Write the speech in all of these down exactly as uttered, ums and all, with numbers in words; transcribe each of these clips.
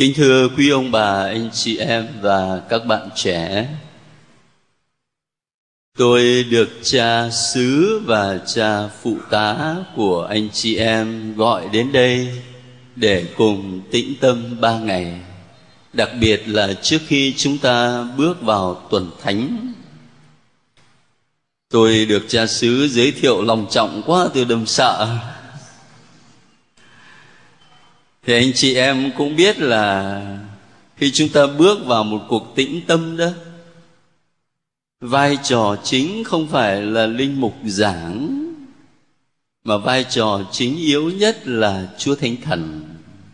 Kính thưa quý ông bà, anh chị em và các bạn trẻ, tôi được cha xứ và cha phụ tá của anh chị em gọi đến đây để cùng tĩnh tâm ba ngày. Đặc biệt là trước khi chúng ta bước vào tuần thánh. Tôi được cha xứ giới thiệu lòng trọng quá, tôi đâm sợ. Thì anh chị em cũng biết là khi chúng ta bước vào một cuộc tĩnh tâm đó, vai trò chính không phải là linh mục giảng, mà vai trò chính yếu nhất là Chúa Thánh Thần.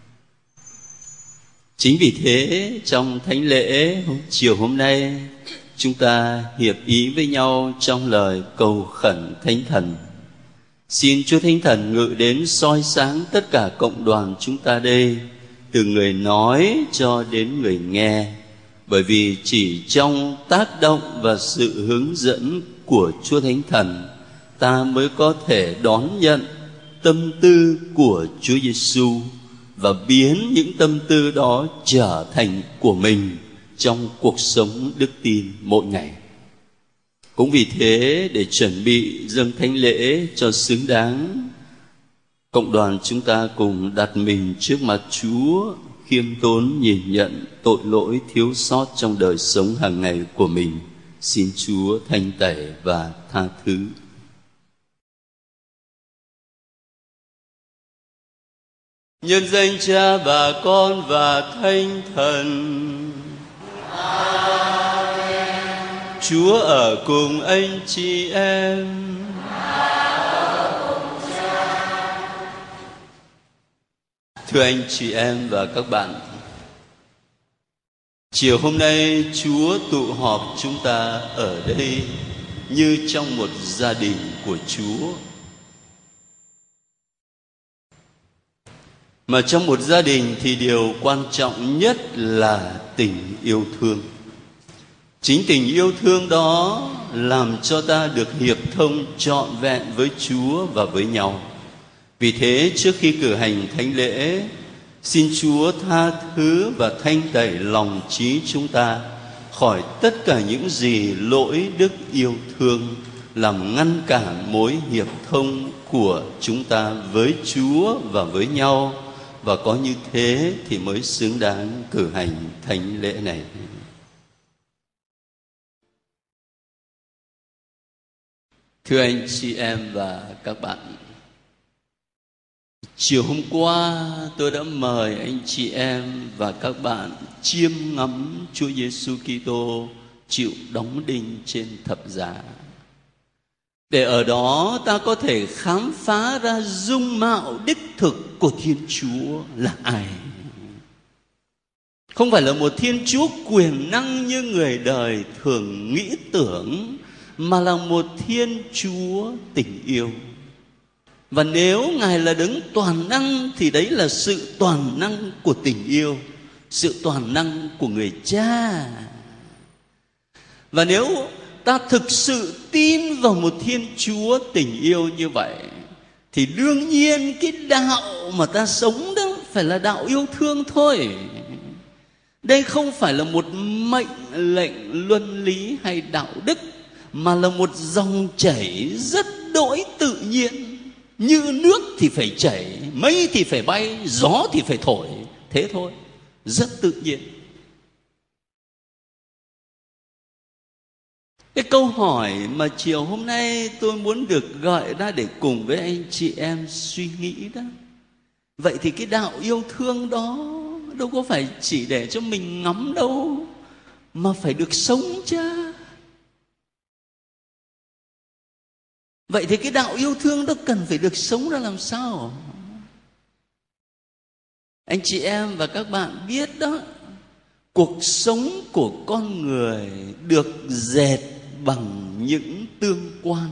Chính vì thế trong thánh lễ chiều hôm nay, chúng ta hiệp ý với nhau trong lời cầu khẩn Thánh Thần. Xin Chúa Thánh Thần ngự đến soi sáng tất cả cộng đoàn chúng ta đây, từ người nói cho đến người nghe. Bởi vì chỉ trong tác động và sự hướng dẫn của Chúa Thánh Thần, ta mới có thể đón nhận tâm tư của Chúa Giêsu và biến những tâm tư đó trở thành của mình trong cuộc sống đức tin mỗi ngày. Cũng vì thế, để chuẩn bị dâng thánh lễ cho xứng đáng, cộng đoàn chúng ta cùng đặt mình trước mặt Chúa, khiêm tốn nhìn nhận tội lỗi thiếu sót trong đời sống hàng ngày của mình. Xin Chúa thanh tẩy và tha thứ. Nhân danh Cha và Con và Thánh Thần. Chúa ở cùng anh chị em. Thưa anh chị em và các bạn, chiều hôm nay Chúa tụ họp chúng ta ở đây như trong một gia đình của Chúa. Mà trong một gia đình thì điều quan trọng nhất là tình yêu thương. Chính tình yêu thương đó làm cho ta được hiệp thông trọn vẹn với Chúa và với nhau. Vì thế, trước khi cử hành thánh lễ, xin Chúa tha thứ và thanh tẩy lòng trí chúng ta khỏi tất cả những gì lỗi đức yêu thương, làm ngăn cản mối hiệp thông của chúng ta với Chúa và với nhau. Và có như thế thì mới xứng đáng cử hành thánh lễ này. Thưa anh chị em và các bạn, chiều hôm qua tôi đã mời anh chị em và các bạn chiêm ngắm Chúa Giêsu Kitô chịu đóng đinh trên thập giá, để ở đó ta có thể khám phá ra dung mạo đích thực của Thiên Chúa là ai. Không phải là một Thiên Chúa quyền năng như người đời thường nghĩ tưởng, mà là một Thiên Chúa tình yêu. Và nếu Ngài là đấng toàn năng thì đấy là sự toàn năng của tình yêu, sự toàn năng của người cha. Và nếu ta thực sự tin vào một Thiên Chúa tình yêu như vậy, thì đương nhiên cái đạo mà ta sống đó phải là đạo yêu thương thôi. Đây không phải là một mệnh lệnh luân lý hay đạo đức, mà là một dòng chảy rất đỗi tự nhiên. Như nước thì phải chảy, mây thì phải bay, gió thì phải thổi. Thế thôi, rất tự nhiên. Cái câu hỏi mà chiều hôm nay tôi muốn được gọi ra để cùng với anh chị em suy nghĩ đó. Vậy thì cái đạo yêu thương đó đâu có phải chỉ để cho mình ngắm đâu, mà phải được sống cha. Vậy thì cái đạo yêu thương đó cần phải được sống ra làm sao? Anh chị em và các bạn biết đó, cuộc sống của con người được dệt bằng những tương quan.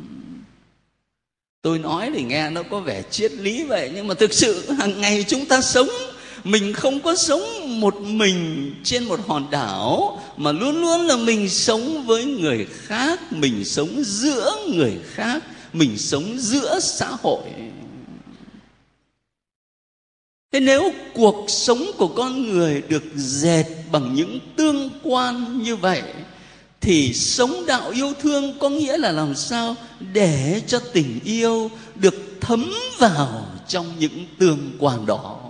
Tôi nói thì nghe nó có vẻ triết lý vậy, nhưng mà thực sự hàng ngày chúng ta sống, mình không có sống một mình trên một hòn đảo, mà luôn luôn là mình sống với người khác, mình sống giữa người khác, mình sống giữa xã hội. Thế nếu cuộc sống của con người được dệt bằng những tương quan như vậy, thì sống đạo yêu thương có nghĩa là làm sao để cho tình yêu được thấm vào trong những tương quan đó.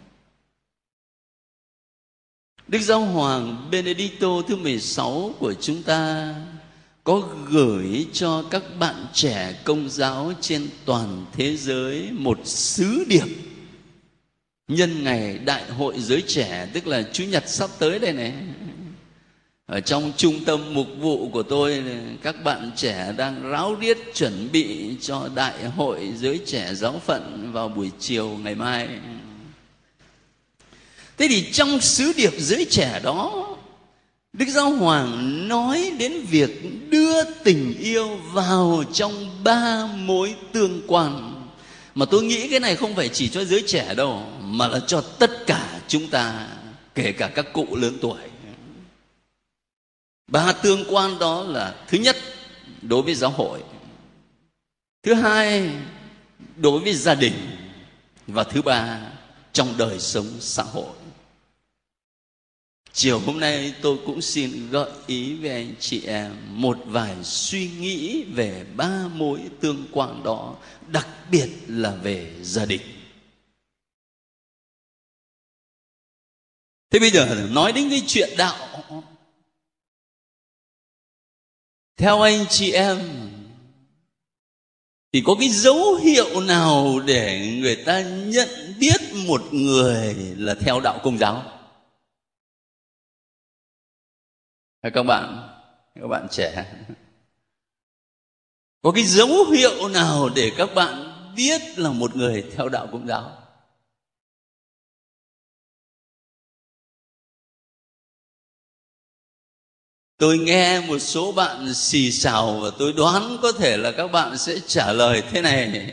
Đức Giáo hoàng Benedicto thứ mười sáu của chúng ta có gửi cho các bạn trẻ Công giáo trên toàn thế giới một sứ điệp nhân ngày Đại hội Giới Trẻ, tức là Chủ nhật sắp tới đây này. Ở trong trung tâm mục vụ của tôi, các bạn trẻ đang ráo riết chuẩn bị cho Đại hội Giới Trẻ Giáo phận vào buổi chiều ngày mai. Thế thì trong sứ điệp Giới Trẻ đó, Đức Giáo Hoàng nói đến việc đưa tình yêu vào trong ba mối tương quan. Mà tôi nghĩ cái này không phải chỉ cho giới trẻ đâu, mà là cho tất cả chúng ta, kể cả các cụ lớn tuổi. Ba tương quan đó là: thứ nhất, đối với giáo hội; thứ hai, đối với gia đình; và thứ ba, trong đời sống xã hội. Chiều hôm nay tôi cũng xin gợi ý với anh chị em một vài suy nghĩ về ba mối tương quan đó, đặc biệt là về gia đình. Thế bây giờ nói đến cái chuyện đạo, theo anh chị em thì có cái dấu hiệu nào để người ta nhận biết một người là theo đạo Công giáo? Hay các bạn, các bạn trẻ, có cái dấu hiệu nào để các bạn biết là một người theo đạo Công giáo? Tôi nghe một số bạn xì xào và tôi đoán có thể là các bạn sẽ trả lời thế này.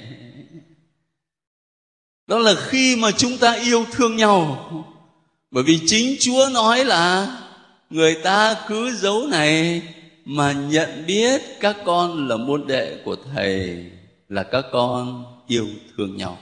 Đó là khi mà chúng ta yêu thương nhau. Bởi vì chính Chúa nói là người ta cứ dấu này mà nhận biết các con là môn đệ của Thầy, là các con yêu thương nhau.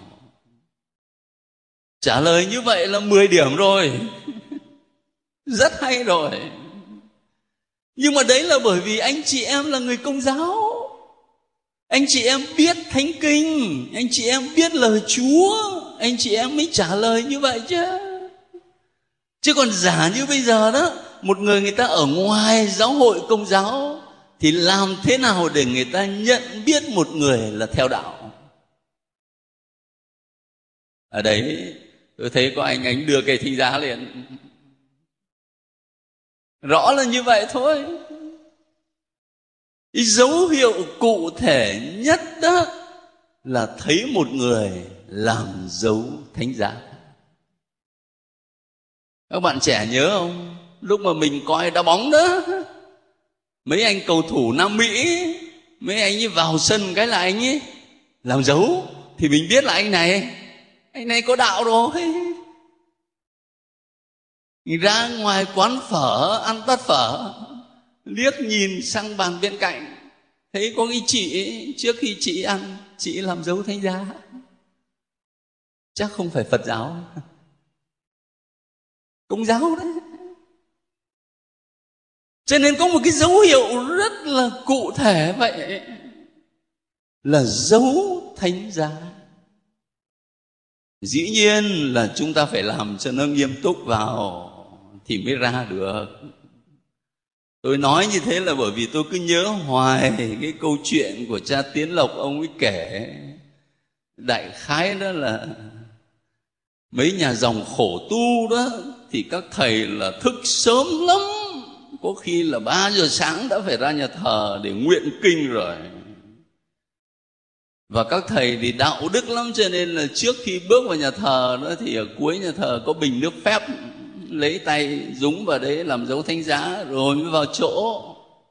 Trả lời như vậy là mười điểm rồi. Rất hay rồi. Nhưng mà đấy là bởi vì anh chị em là người Công giáo. Anh chị em biết Thánh Kinh, anh chị em biết lời Chúa, anh chị em mới trả lời như vậy chứ. Chứ còn giả như bây giờ đó, một người người ta ở ngoài giáo hội Công giáo thì làm thế nào để người ta nhận biết một người là theo đạo? Ở đấy tôi thấy có anh anh đưa cây thánh giá lên, rõ là như vậy thôi. Cái dấu hiệu cụ thể nhất đó là thấy một người làm dấu thánh giá. Các bạn trẻ nhớ không? Lúc mà mình coi đá bóng đó, mấy anh cầu thủ Nam Mỹ, mấy anh ấy vào sân cái là anh ấy làm dấu, thì mình biết là anh này, anh này có đạo rồi. Mình ra ngoài quán phở, ăn tát phở, liếc nhìn sang bàn bên cạnh, thấy có cái chị ấy, trước khi chị ăn, chị làm dấu thánh giá. Chắc không phải Phật giáo, Công giáo đấy. Cho nên có một cái dấu hiệu rất là cụ thể vậy, là dấu thánh giá. Dĩ nhiên là chúng ta phải làm cho nó nghiêm túc vào thì mới ra được. Tôi nói như thế là bởi vì tôi cứ nhớ hoài cái câu chuyện của cha Tiến Lộc. Ông ấy kể đại khái đó là mấy nhà dòng khổ tu đó thì các thầy là thức sớm lắm, có khi là ba giờ sáng đã phải ra nhà thờ để nguyện kinh rồi. Và các thầy thì đạo đức lắm, cho nên là trước khi bước vào nhà thờ đó thì ở cuối nhà thờ có bình nước phép, lấy tay dúng vào đấy làm dấu thánh giá rồi mới vào chỗ.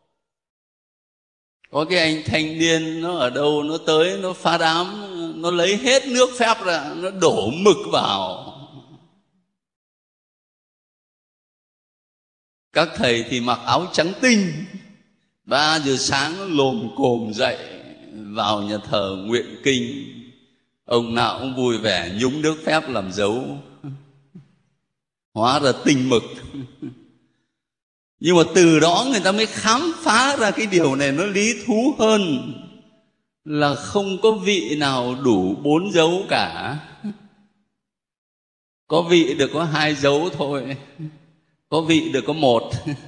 Có cái anh thanh niên nó ở đâu nó tới, nó phá đám, nó lấy hết nước phép ra, nó đổ mực vào. Các thầy thì mặc áo trắng tinh, ba giờ sáng nó lồm cồm dậy vào nhà thờ nguyện kinh. Ông nào cũng vui vẻ nhúng nước phép làm dấu, hóa ra tinh mực. Nhưng mà từ đó người ta mới khám phá ra cái điều này nó lý thú hơn, là không có vị nào đủ bốn dấu cả. Có vị được có hai dấu thôi, có vị được có một.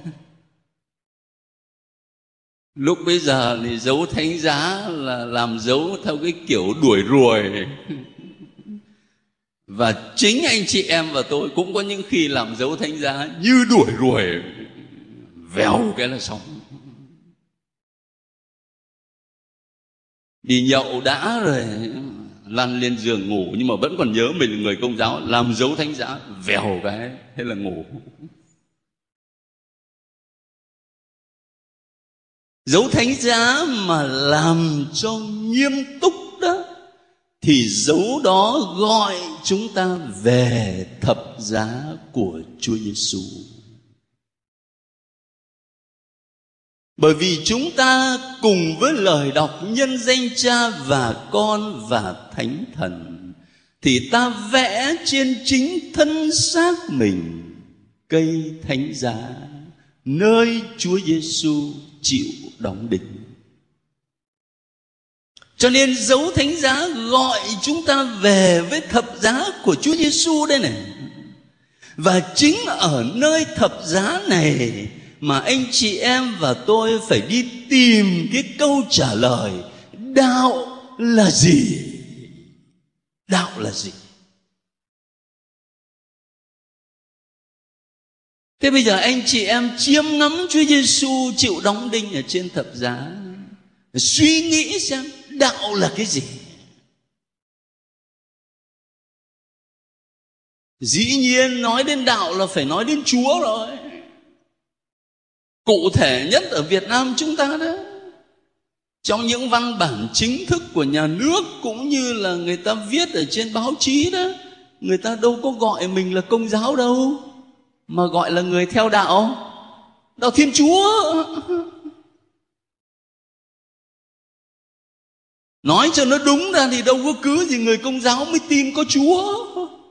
Lúc bây giờ thì dấu thánh giá là làm dấu theo cái kiểu đuổi ruồi. Và chính anh chị em và tôi cũng có những khi làm dấu thánh giá như đuổi ruồi, vèo cái là xong. Đi nhậu đã rồi lăn lên giường ngủ, nhưng mà vẫn còn nhớ mình là người Công giáo, làm dấu thánh giá vèo cái thế là ngủ. Dấu thánh giá mà làm cho nghiêm túc đó, thì dấu đó gọi chúng ta về thập giá của Chúa Giêsu. Bởi vì chúng ta cùng với lời đọc nhân danh Cha và Con và Thánh Thần, thì ta vẽ trên chính thân xác mình cây thánh giá, nơi Chúa Giêsu chịu đóng đinh. Cho nên dấu thánh giá gọi chúng ta về với thập giá của Chúa Giêsu đây này. Và chính ở nơi thập giá này mà anh chị em và tôi phải đi tìm cái câu trả lời đạo là gì? Đạo là gì? Thế bây giờ anh chị em chiêm ngắm Chúa Giêsu chịu đóng đinh ở trên thập giá, suy nghĩ xem đạo là cái gì? Dĩ nhiên nói đến đạo là phải nói đến Chúa rồi. Cụ thể nhất ở Việt Nam chúng ta đó, trong những văn bản chính thức của nhà nước cũng như là người ta viết ở trên báo chí đó, người ta đâu có gọi mình là Công giáo đâu, mà gọi là người theo đạo đạo Thiên Chúa. Nói cho nó đúng ra thì đâu có cứ gì người Công giáo mới tin có Chúa.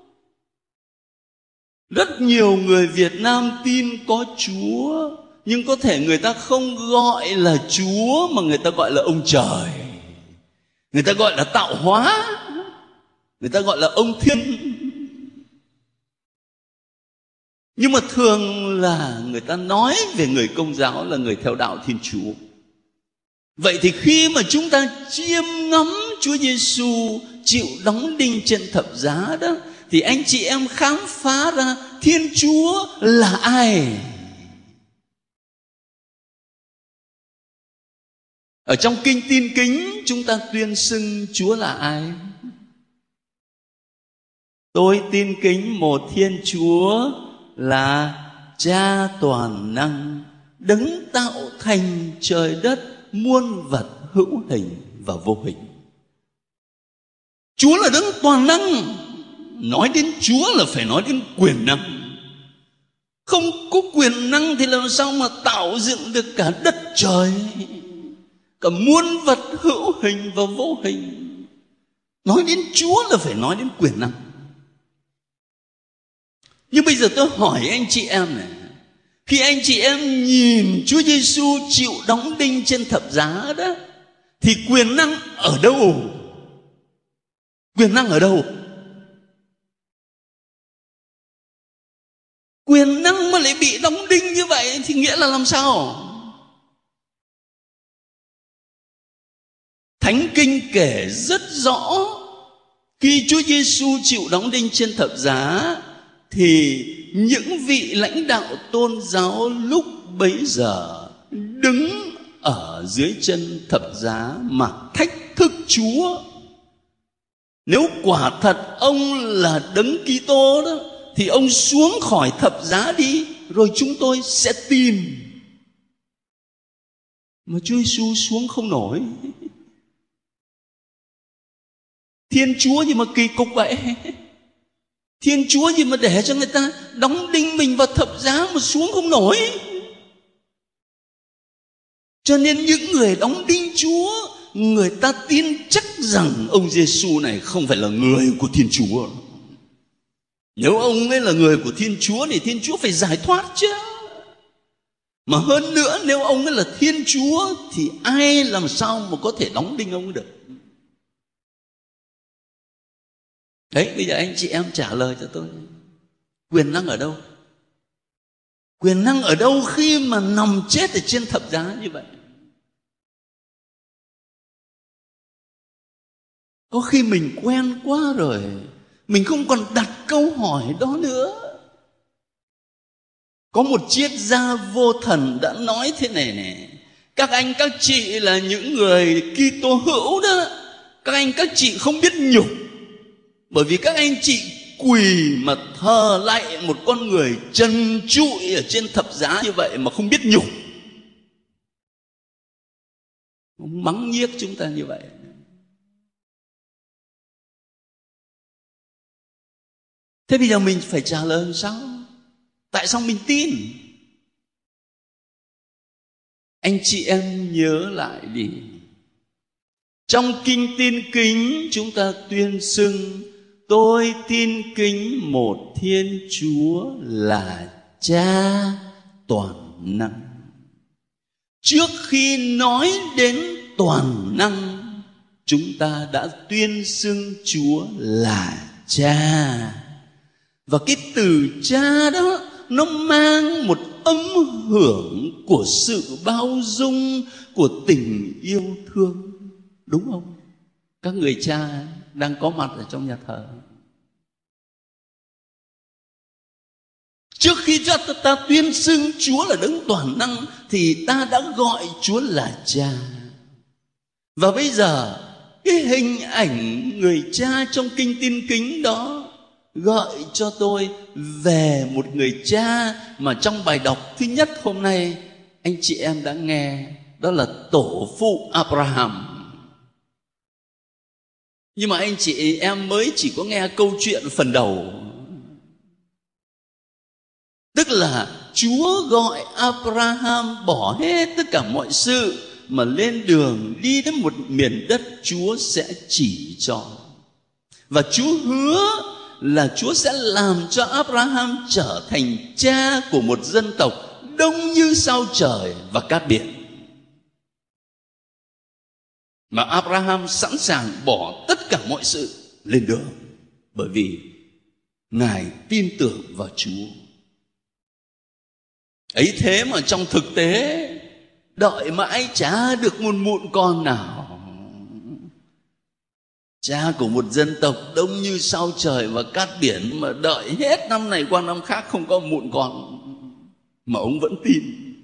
Rất nhiều người Việt Nam tin có Chúa, nhưng có thể người ta không gọi là Chúa, mà người ta gọi là ông trời, người ta gọi là tạo hóa, người ta gọi là ông Thiên. Nhưng mà thường là người ta nói về người Công giáo là người theo đạo Thiên Chúa. Vậy thì khi mà chúng ta chiêm ngắm Chúa Giêsu chịu đóng đinh trên thập giá đó, thì anh chị em khám phá ra Thiên Chúa là ai? Ở trong Kinh Tin Kính chúng ta tuyên xưng Chúa là ai? Tôi tin kính một Thiên Chúa là Cha toàn năng, đấng tạo thành trời đất, muôn vật hữu hình và vô hình. Chúa là đấng toàn năng. Nói đến Chúa là phải nói đến quyền năng. Không có quyền năng thì làm sao mà tạo dựng được cả đất trời, cả muôn vật hữu hình và vô hình. Nói đến Chúa là phải nói đến quyền năng. Nhưng bây giờ tôi hỏi anh chị em này, khi anh chị em nhìn Chúa Giêsu chịu đóng đinh trên thập giá đó, thì quyền năng ở đâu? Quyền năng ở đâu? Quyền năng mà lại bị đóng đinh như vậy thì nghĩa là làm sao? Thánh Kinh kể rất rõ, khi Chúa Giêsu chịu đóng đinh trên thập giá, thì những vị lãnh đạo tôn giáo lúc bấy giờ đứng ở dưới chân thập giá mà thách thức Chúa. Nếu quả thật ông là Đấng Kitô đó, thì ông xuống khỏi thập giá đi, rồi chúng tôi sẽ tin. Mà Chúa Giêsu xuống không nổi. Thiên Chúa gì mà kỳ cục vậy? Thiên Chúa gì mà để cho người ta đóng đinh mình vào thập giá mà xuống không nổi? Cho nên những người đóng đinh Chúa người ta tin chắc rằng ông Giêsu này không phải là người của Thiên Chúa. Nếu ông ấy là người của Thiên Chúa thì Thiên Chúa phải giải thoát chứ. Mà hơn nữa, nếu ông ấy là Thiên Chúa thì ai làm sao mà có thể đóng đinh ông ấy được. Đấy, bây giờ anh chị em trả lời cho tôi, quyền năng ở đâu? Quyền năng ở đâu khi mà nằm chết ở trên thập giá như vậy? Có khi mình quen quá rồi, mình không còn đặt câu hỏi đó nữa. Có một triết gia vô thần đã nói thế này này: các anh các chị là những người Kitô hữu đó, các anh các chị không biết nhục, bởi vì các anh chị quỳ mà thờ lạy một con người trần trụi ở trên thập giá như vậy mà không biết nhục. Ông mắng nhiếc chúng ta như vậy. Thế bây giờ mình phải trả lời làm sao? Tại sao mình tin? Anh chị em nhớ lại đi. Trong kinh Tin Kính chúng ta tuyên xưng: tôi tin kính một Thiên Chúa là Cha toàn năng. Trước khi nói đến toàn năng, chúng ta đã tuyên xưng Chúa là Cha. Và cái từ Cha đó nó mang một âm hưởng của sự bao dung, của tình yêu thương. Đúng không? Các người cha đang có mặt ở trong nhà thờ. Trước khi ta, ta tuyên xưng Chúa là đấng toàn năng thì ta đã gọi Chúa là Cha. Và bây giờ cái hình ảnh người cha trong kinh Tin Kính đó gợi cho tôi về một người cha mà trong bài đọc thứ nhất hôm nay anh chị em đã nghe, đó là tổ phụ Abraham. Nhưng mà anh chị em mới chỉ có nghe câu chuyện phần đầu. Tức là Chúa gọi Abraham bỏ hết tất cả mọi sự mà lên đường đi đến một miền đất Chúa sẽ chỉ cho. Và Chúa hứa là Chúa sẽ làm cho Abraham trở thành cha của một dân tộc đông như sao trời và cát biển. Mà Abraham sẵn sàng bỏ tất cả mọi sự lên đường, bởi vì Ngài tin tưởng vào Chúa. Ấy thế mà trong thực tế đợi mãi chả được một mụn con nào. Cha của một dân tộc đông như sao trời và cát biển mà đợi hết năm này qua năm khác không có mụn con, mà ông vẫn tin.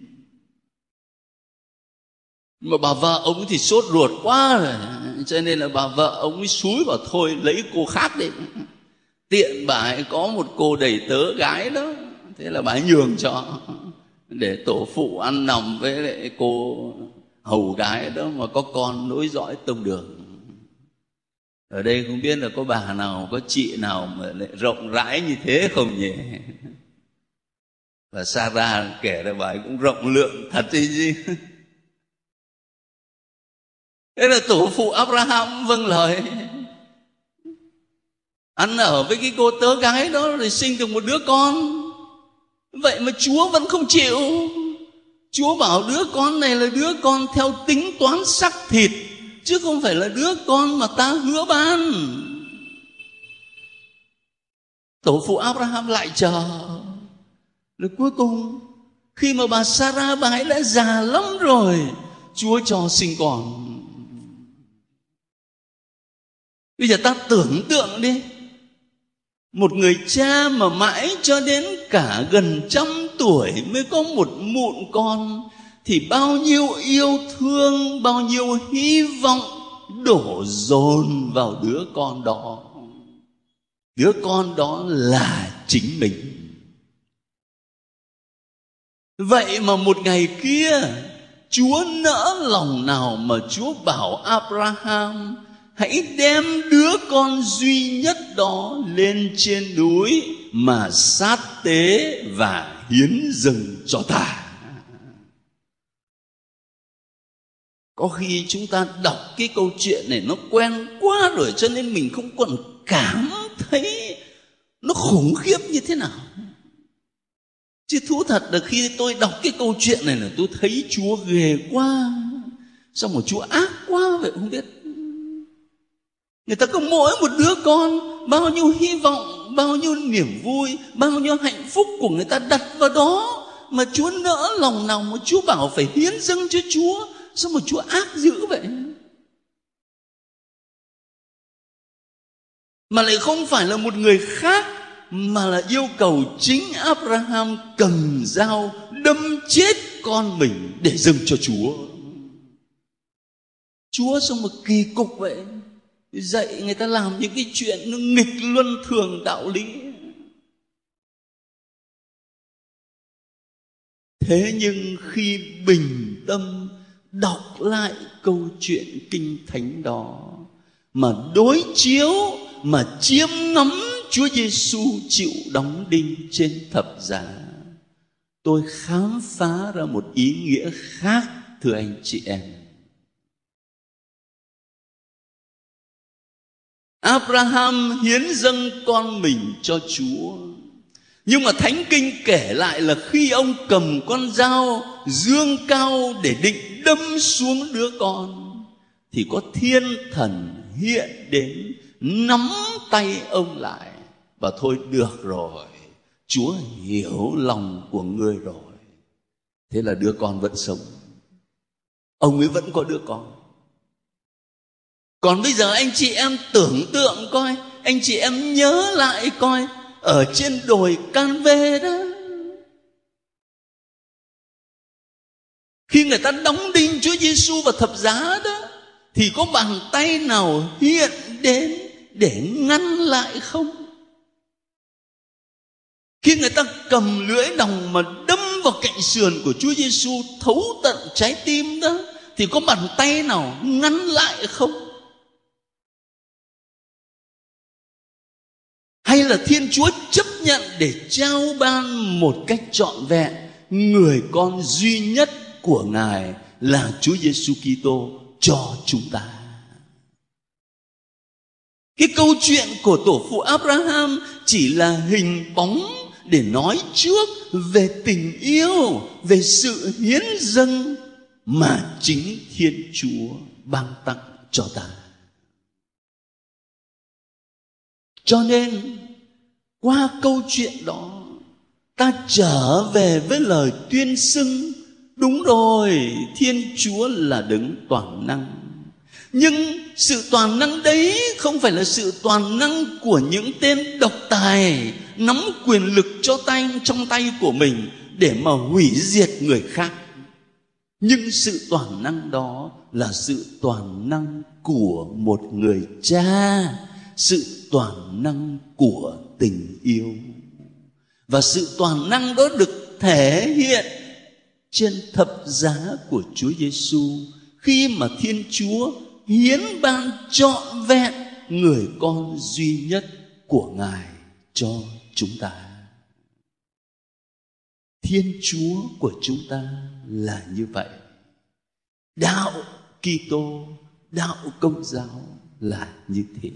Mà bà vợ ông thì sốt ruột quá rồi, cho nên là bà vợ ông ấy xúi bảo thôi lấy cô khác đi. Tiện bà ấy có một cô đầy tớ gái đó, thế là bà ấy nhường cho, để tổ phụ ăn nằm với lại cô hầu gái đó mà có con nối dõi tông đường. Ở đây không biết là có bà nào, có chị nào mà lại rộng rãi như thế không nhỉ? Và Sarah kể là bà ấy cũng rộng lượng thật chứ gì. Thế là tổ phụ Abraham vâng lời, ăn ở với cái cô tớ gái đó rồi sinh được một đứa con. Vậy mà Chúa vẫn không chịu. Chúa bảo đứa con này là đứa con theo tính toán xác thịt, chứ không phải là đứa con mà ta hứa ban. Tổ phụ Abraham lại chờ. Rồi cuối cùng khi mà bà Sarah bà ấy đã già lắm rồi, Chúa cho sinh con. Bây giờ ta tưởng tượng đi, một người cha mà mãi cho đến cả gần trăm tuổi mới có một mụn con, thì bao nhiêu yêu thương, bao nhiêu hy vọng đổ dồn vào đứa con đó. Đứa con đó là chính mình. Vậy mà một ngày kia, Chúa nỡ lòng nào mà Chúa bảo Abraham hãy đem đứa con duy nhất đó lên trên núi mà sát tế và hiến dâng cho ta. Có khi chúng ta đọc cái câu chuyện này nó quen quá rồi, cho nên mình không còn cảm thấy nó khủng khiếp như thế nào. Chứ thú thật là khi tôi đọc cái câu chuyện này là tôi thấy Chúa ghê quá. Sao mà Chúa ác quá vậy không biết. Người ta có mỗi một đứa con, bao nhiêu hy vọng, bao nhiêu niềm vui, bao nhiêu hạnh phúc của người ta đặt vào đó, mà Chúa nỡ lòng nào mà Chúa bảo phải hiến dâng cho Chúa. Sao mà Chúa ác dữ vậy? Mà lại không phải là một người khác, mà là yêu cầu chính Abraham cầm dao đâm chết con mình để dâng cho Chúa. Chúa sao mà kỳ cục vậy? Dạy người ta làm những cái chuyện nó nghịch luân thường đạo lý. Thế nhưng khi bình tâm đọc lại câu chuyện kinh thánh đó, mà đối chiếu, mà chiêm ngắm Chúa Giêsu chịu đóng đinh trên thập giá, tôi khám phá ra một ý nghĩa khác, thưa anh chị em. Abraham hiến dâng con mình cho Chúa, nhưng mà Thánh Kinh kể lại là khi ông cầm con dao dương cao để định đâm xuống đứa con, thì có thiên thần hiện đến nắm tay ông lại. Và thôi được rồi, Chúa hiểu lòng của ngươi rồi. Thế là đứa con vẫn sống, ông ấy vẫn có đứa con. Còn bây giờ anh chị em tưởng tượng coi, anh chị em nhớ lại coi, ở trên đồi Can-vê đó, khi người ta đóng đinh Chúa Giêsu vào thập giá đó, thì có bàn tay nào hiện đến để ngăn lại không? Khi người ta cầm lưỡi đồng mà đâm vào cạnh sườn của Chúa Giêsu thấu tận trái tim đó, thì có bàn tay nào ngăn lại không? Hay là Thiên Chúa chấp nhận để trao ban một cách trọn vẹn người con duy nhất của Ngài là Chúa Giêsu Kitô cho chúng ta? Cái câu chuyện của tổ phụ Abraham chỉ là hình bóng để nói trước về tình yêu, về sự hiến dâng mà chính Thiên Chúa ban tặng cho ta. Cho nên qua câu chuyện đó, ta trở về với lời tuyên xưng: đúng rồi, Thiên Chúa là đấng toàn năng. Nhưng sự toàn năng đấy không phải là sự toàn năng của những tên độc tài nắm quyền lực cho tay trong tay của mình để mà hủy diệt người khác. Nhưng sự toàn năng đó là sự toàn năng của một người cha, sự toàn năng của tình yêu. Và sự toàn năng đó được thể hiện trên thập giá của Chúa Giêsu, khi mà Thiên Chúa hiến ban trọn vẹn người con duy nhất của Ngài cho chúng ta. Thiên Chúa của chúng ta là như vậy. Đạo Kitô, đạo Công giáo là như thế.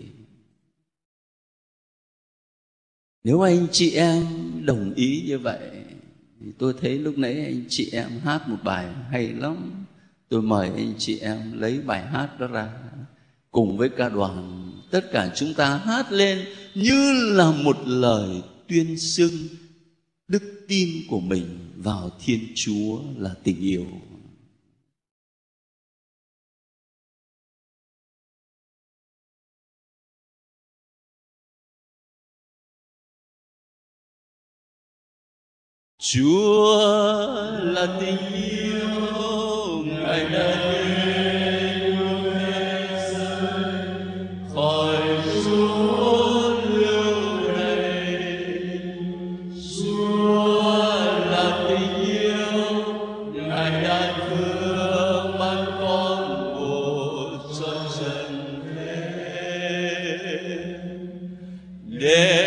Nếu anh chị em đồng ý như vậy, thì tôi thấy lúc nãy anh chị em hát một bài hay lắm. Tôi mời anh chị em lấy bài hát đó ra, cùng với ca đoàn, tất cả chúng ta hát lên như là một lời tuyên xưng đức tin của mình vào Thiên Chúa là tình yêu. Chúa là tình yêu, Ngài đã đến thế gian khỏi chốn lưu đày. Chúa là tình yêu, Ngài đã thương ban con một cho trần thế, để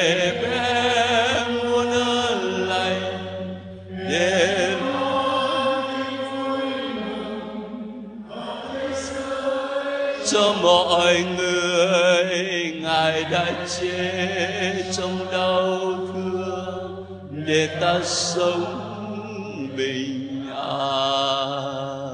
cho mọi người. Ngài đã chết trong đau thương để ta sống bình an.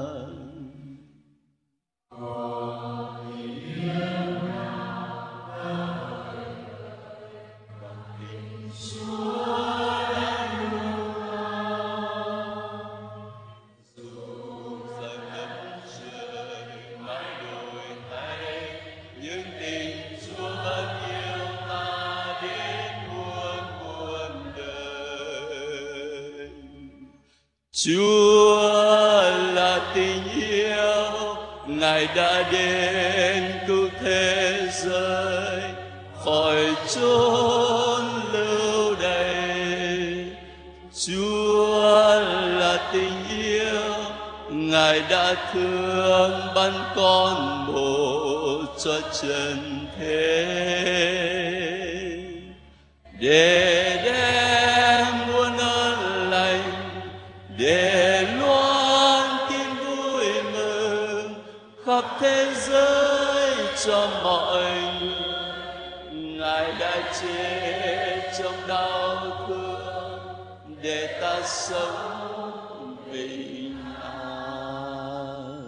Chúa là tình yêu, Ngài đã đến cứu thế giới khỏi chốn lưu đày. Chúa là tình yêu, Ngài đã thương ban con một cho trần thế, để đem muôn ơn lành, để loan tin vui mừng khắp thế giới cho mọi người. Ngài đã chết trong đau thương để ta sống bình an.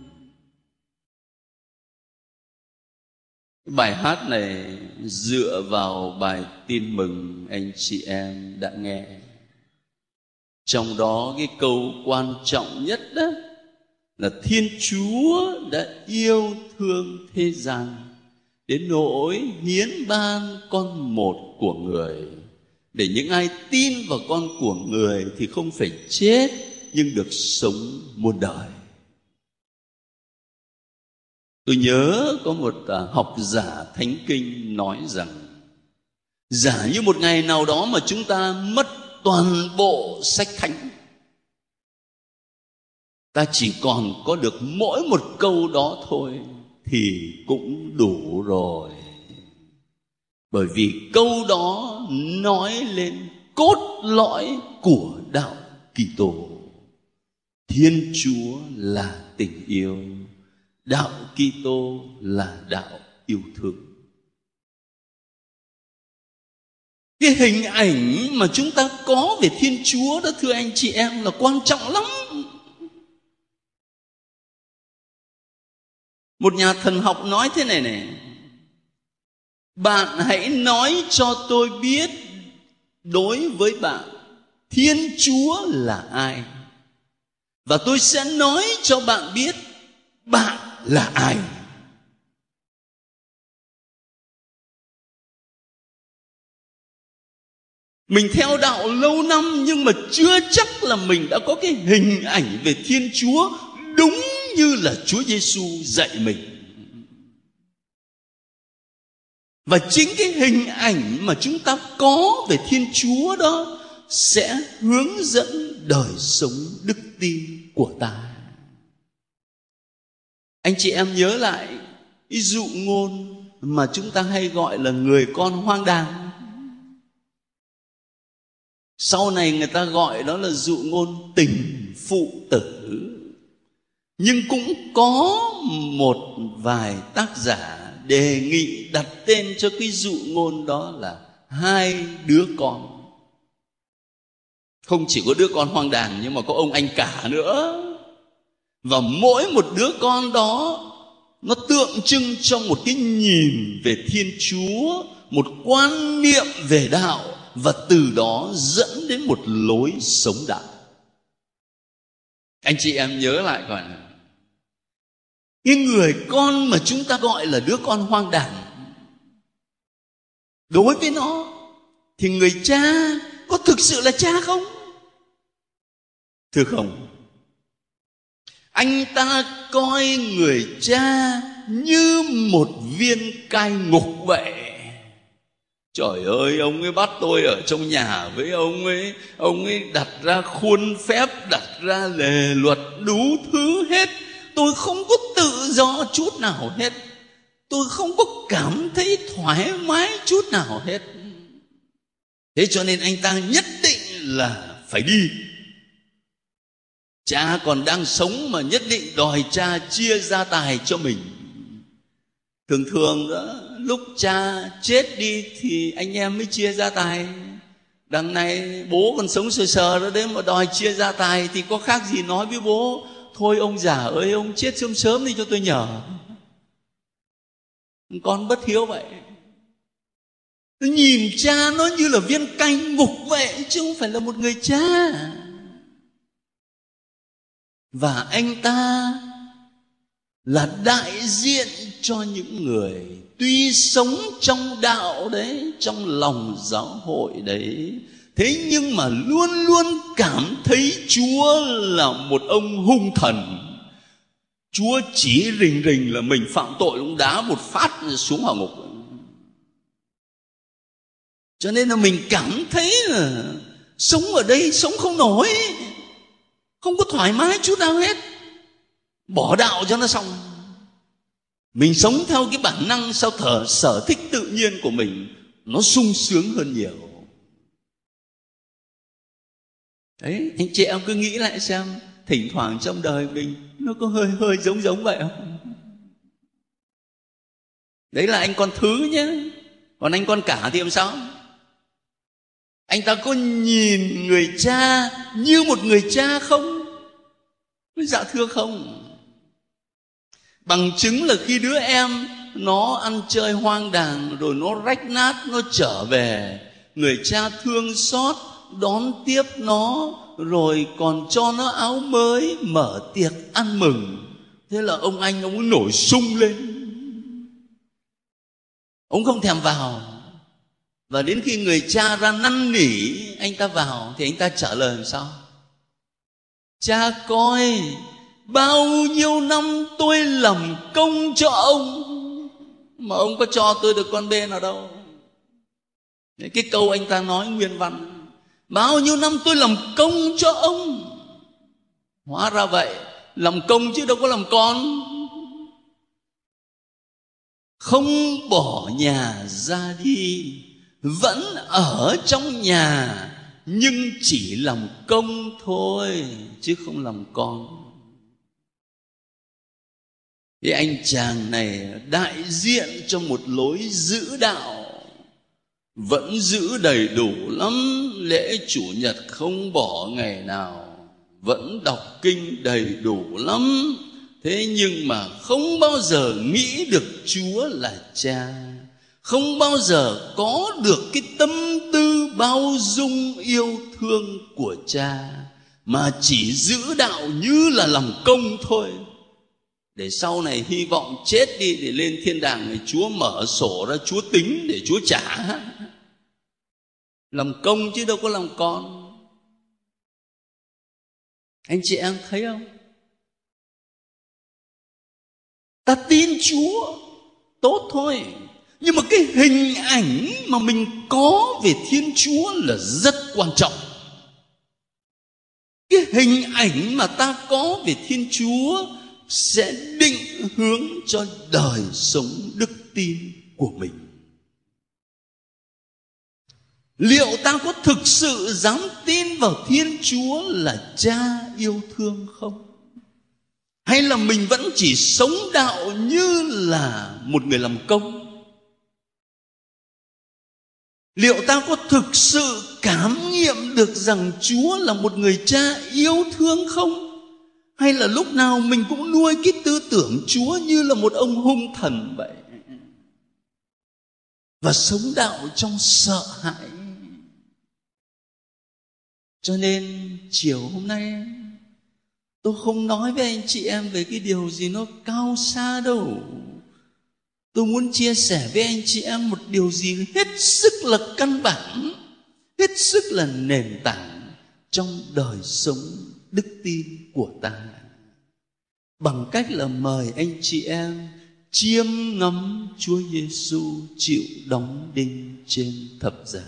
Bài hát này dựa vào bài tin mừng anh chị em đã nghe. Trong đó cái câu quan trọng nhất đó là Thiên Chúa đã yêu thương thế gian đến nỗi hiến ban con một của người, để những ai tin vào con của người thì không phải chết nhưng được sống muôn đời. Tôi nhớ có một học giả thánh kinh nói rằng, giả như một ngày nào đó mà chúng ta mất toàn bộ sách thánh, ta chỉ còn có được mỗi một câu đó thôi thì cũng đủ rồi. Bởi vì câu đó nói lên cốt lõi của đạo Kitô. Thiên Chúa là tình yêu, đạo Kitô là đạo yêu thương. Cái hình ảnh mà chúng ta có về Thiên Chúa đó, thưa anh chị em, là quan trọng lắm. Một nhà thần học nói thế này này: bạn hãy nói cho tôi biết đối với bạn Thiên Chúa là ai, và tôi sẽ nói cho bạn biết bạn là ai. Mình theo đạo lâu năm nhưng mà chưa chắc là mình đã có cái hình ảnh về Thiên Chúa đúng như là Chúa Giêsu dạy mình. Và chính cái hình ảnh mà chúng ta có về Thiên Chúa đó sẽ hướng dẫn đời sống đức tin của ta. Anh chị em nhớ lại cái dụ ngôn mà chúng ta hay gọi là người con hoang đàng. Sau này người ta gọi đó là dụ ngôn tình phụ tử. Nhưng cũng có một vài tác giả đề nghị đặt tên cho cái dụ ngôn đó là hai đứa con. Không chỉ có đứa con hoang đàng nhưng mà có ông anh cả nữa. Và mỗi một đứa con đó nó tượng trưng cho một cái nhìn về Thiên Chúa, một quan niệm về đạo, và từ đó dẫn đến một lối sống đạo. Anh chị em nhớ lại coi nào, cái người con mà chúng ta gọi là đứa con hoang đàng, đối với nó thì người cha có thực sự là cha không? Thưa không. Anh ta coi người cha như một viên cai ngục vậy. Trời ơi, ông ấy bắt tôi ở trong nhà với ông ấy, ông ấy đặt ra khuôn phép, đặt ra lề luật đủ thứ hết. Tôi không có tự do chút nào hết. Tôi không có cảm thấy thoải mái chút nào hết. Thế cho nên anh ta nhất định là phải đi. Cha còn đang sống mà nhất định đòi cha chia gia tài cho mình. Thường thường đó, lúc cha chết đi thì anh em mới chia gia tài. Đằng này bố còn sống sờ sờ đó đấy mà đòi chia gia tài thì có khác gì nói với bố: thôi ông già ơi, ông chết sớm sớm đi cho tôi nhờ. Con bất hiếu vậy. Tôi nhìn cha nó như là viên canh ngục vậy, chứ không phải là một người cha. Và anh ta là đại diện cho những người tuy sống trong đạo đấy, trong lòng giáo hội đấy, thế nhưng mà luôn luôn cảm thấy Chúa là một ông hung thần. Chúa chỉ rình rình là mình phạm tội, cũng đá một phát xuống hỏa ngục. Cho nên là mình cảm thấy là sống ở đây sống không nổi, không có thoải mái chút nào hết. Bỏ đạo cho nó xong. Mình sống theo cái bản năng sao thở sở thích tự nhiên của mình, nó sung sướng hơn nhiều. Đấy, anh chị em cứ nghĩ lại xem, thỉnh thoảng trong đời mình nó có hơi hơi giống giống vậy không? Đấy là anh con thứ nhé. Còn anh con cả thì làm sao? Anh ta có nhìn người cha như một người cha không? Dạ thưa không. Bằng chứng là khi đứa em nó ăn chơi hoang đàng rồi nó rách nát, nó trở về, người cha thương xót đón tiếp nó, rồi còn cho nó áo mới, mở tiệc ăn mừng. Thế là ông anh ông nổi sung lên, ông không thèm vào. Và đến khi người cha ra năn nỉ anh ta vào thì anh ta trả lời làm sao? Cha coi, bao nhiêu năm tôi làm công cho ông mà ông có cho tôi được con bê nào đâu. Cái câu anh ta nói nguyên văn: bao nhiêu năm tôi làm công cho ông. Hóa ra vậy, làm công chứ đâu có làm con. Không bỏ nhà ra đi, vẫn ở trong nhà, nhưng chỉ làm công thôi chứ không làm con. Cái anh chàng này đại diện cho một lối giữ đạo, vẫn giữ đầy đủ lắm, lễ chủ nhật không bỏ ngày nào, vẫn đọc kinh đầy đủ lắm. Thế nhưng mà không bao giờ nghĩ được Chúa là cha, không bao giờ có được cái tâm tư bao dung yêu thương của cha, mà chỉ giữ đạo như là làm công thôi. Để sau này hy vọng chết đi để lên thiên đàng thì Chúa mở sổ ra, Chúa tính để Chúa trả. Làm công chứ đâu có làm con. Anh chị em thấy không? Ta tin Chúa tốt thôi, nhưng mà cái hình ảnh mà mình có về Thiên Chúa là rất quan trọng. Cái hình ảnh mà ta có về Thiên Chúa sẽ định hướng cho đời sống đức tin của mình. Liệu ta có thực sự dám tin vào Thiên Chúa là cha yêu thương không? Hay là mình vẫn chỉ sống đạo như là một người làm công? Liệu ta có thực sự cảm nghiệm được rằng Chúa là một người cha yêu thương không? Hay là lúc nào mình cũng nuôi cái tư tưởng Chúa như là một ông hung thần vậy, và sống đạo trong sợ hãi? Cho nên chiều hôm nay tôi không nói với anh chị em về cái điều gì nó cao xa đâu. Tôi muốn chia sẻ với anh chị em một điều gì hết sức là căn bản, hết sức là nền tảng trong đời sống đức tin của ta, bằng cách là mời anh chị em chiêm ngắm Chúa Giêsu chịu đóng đinh trên thập giá.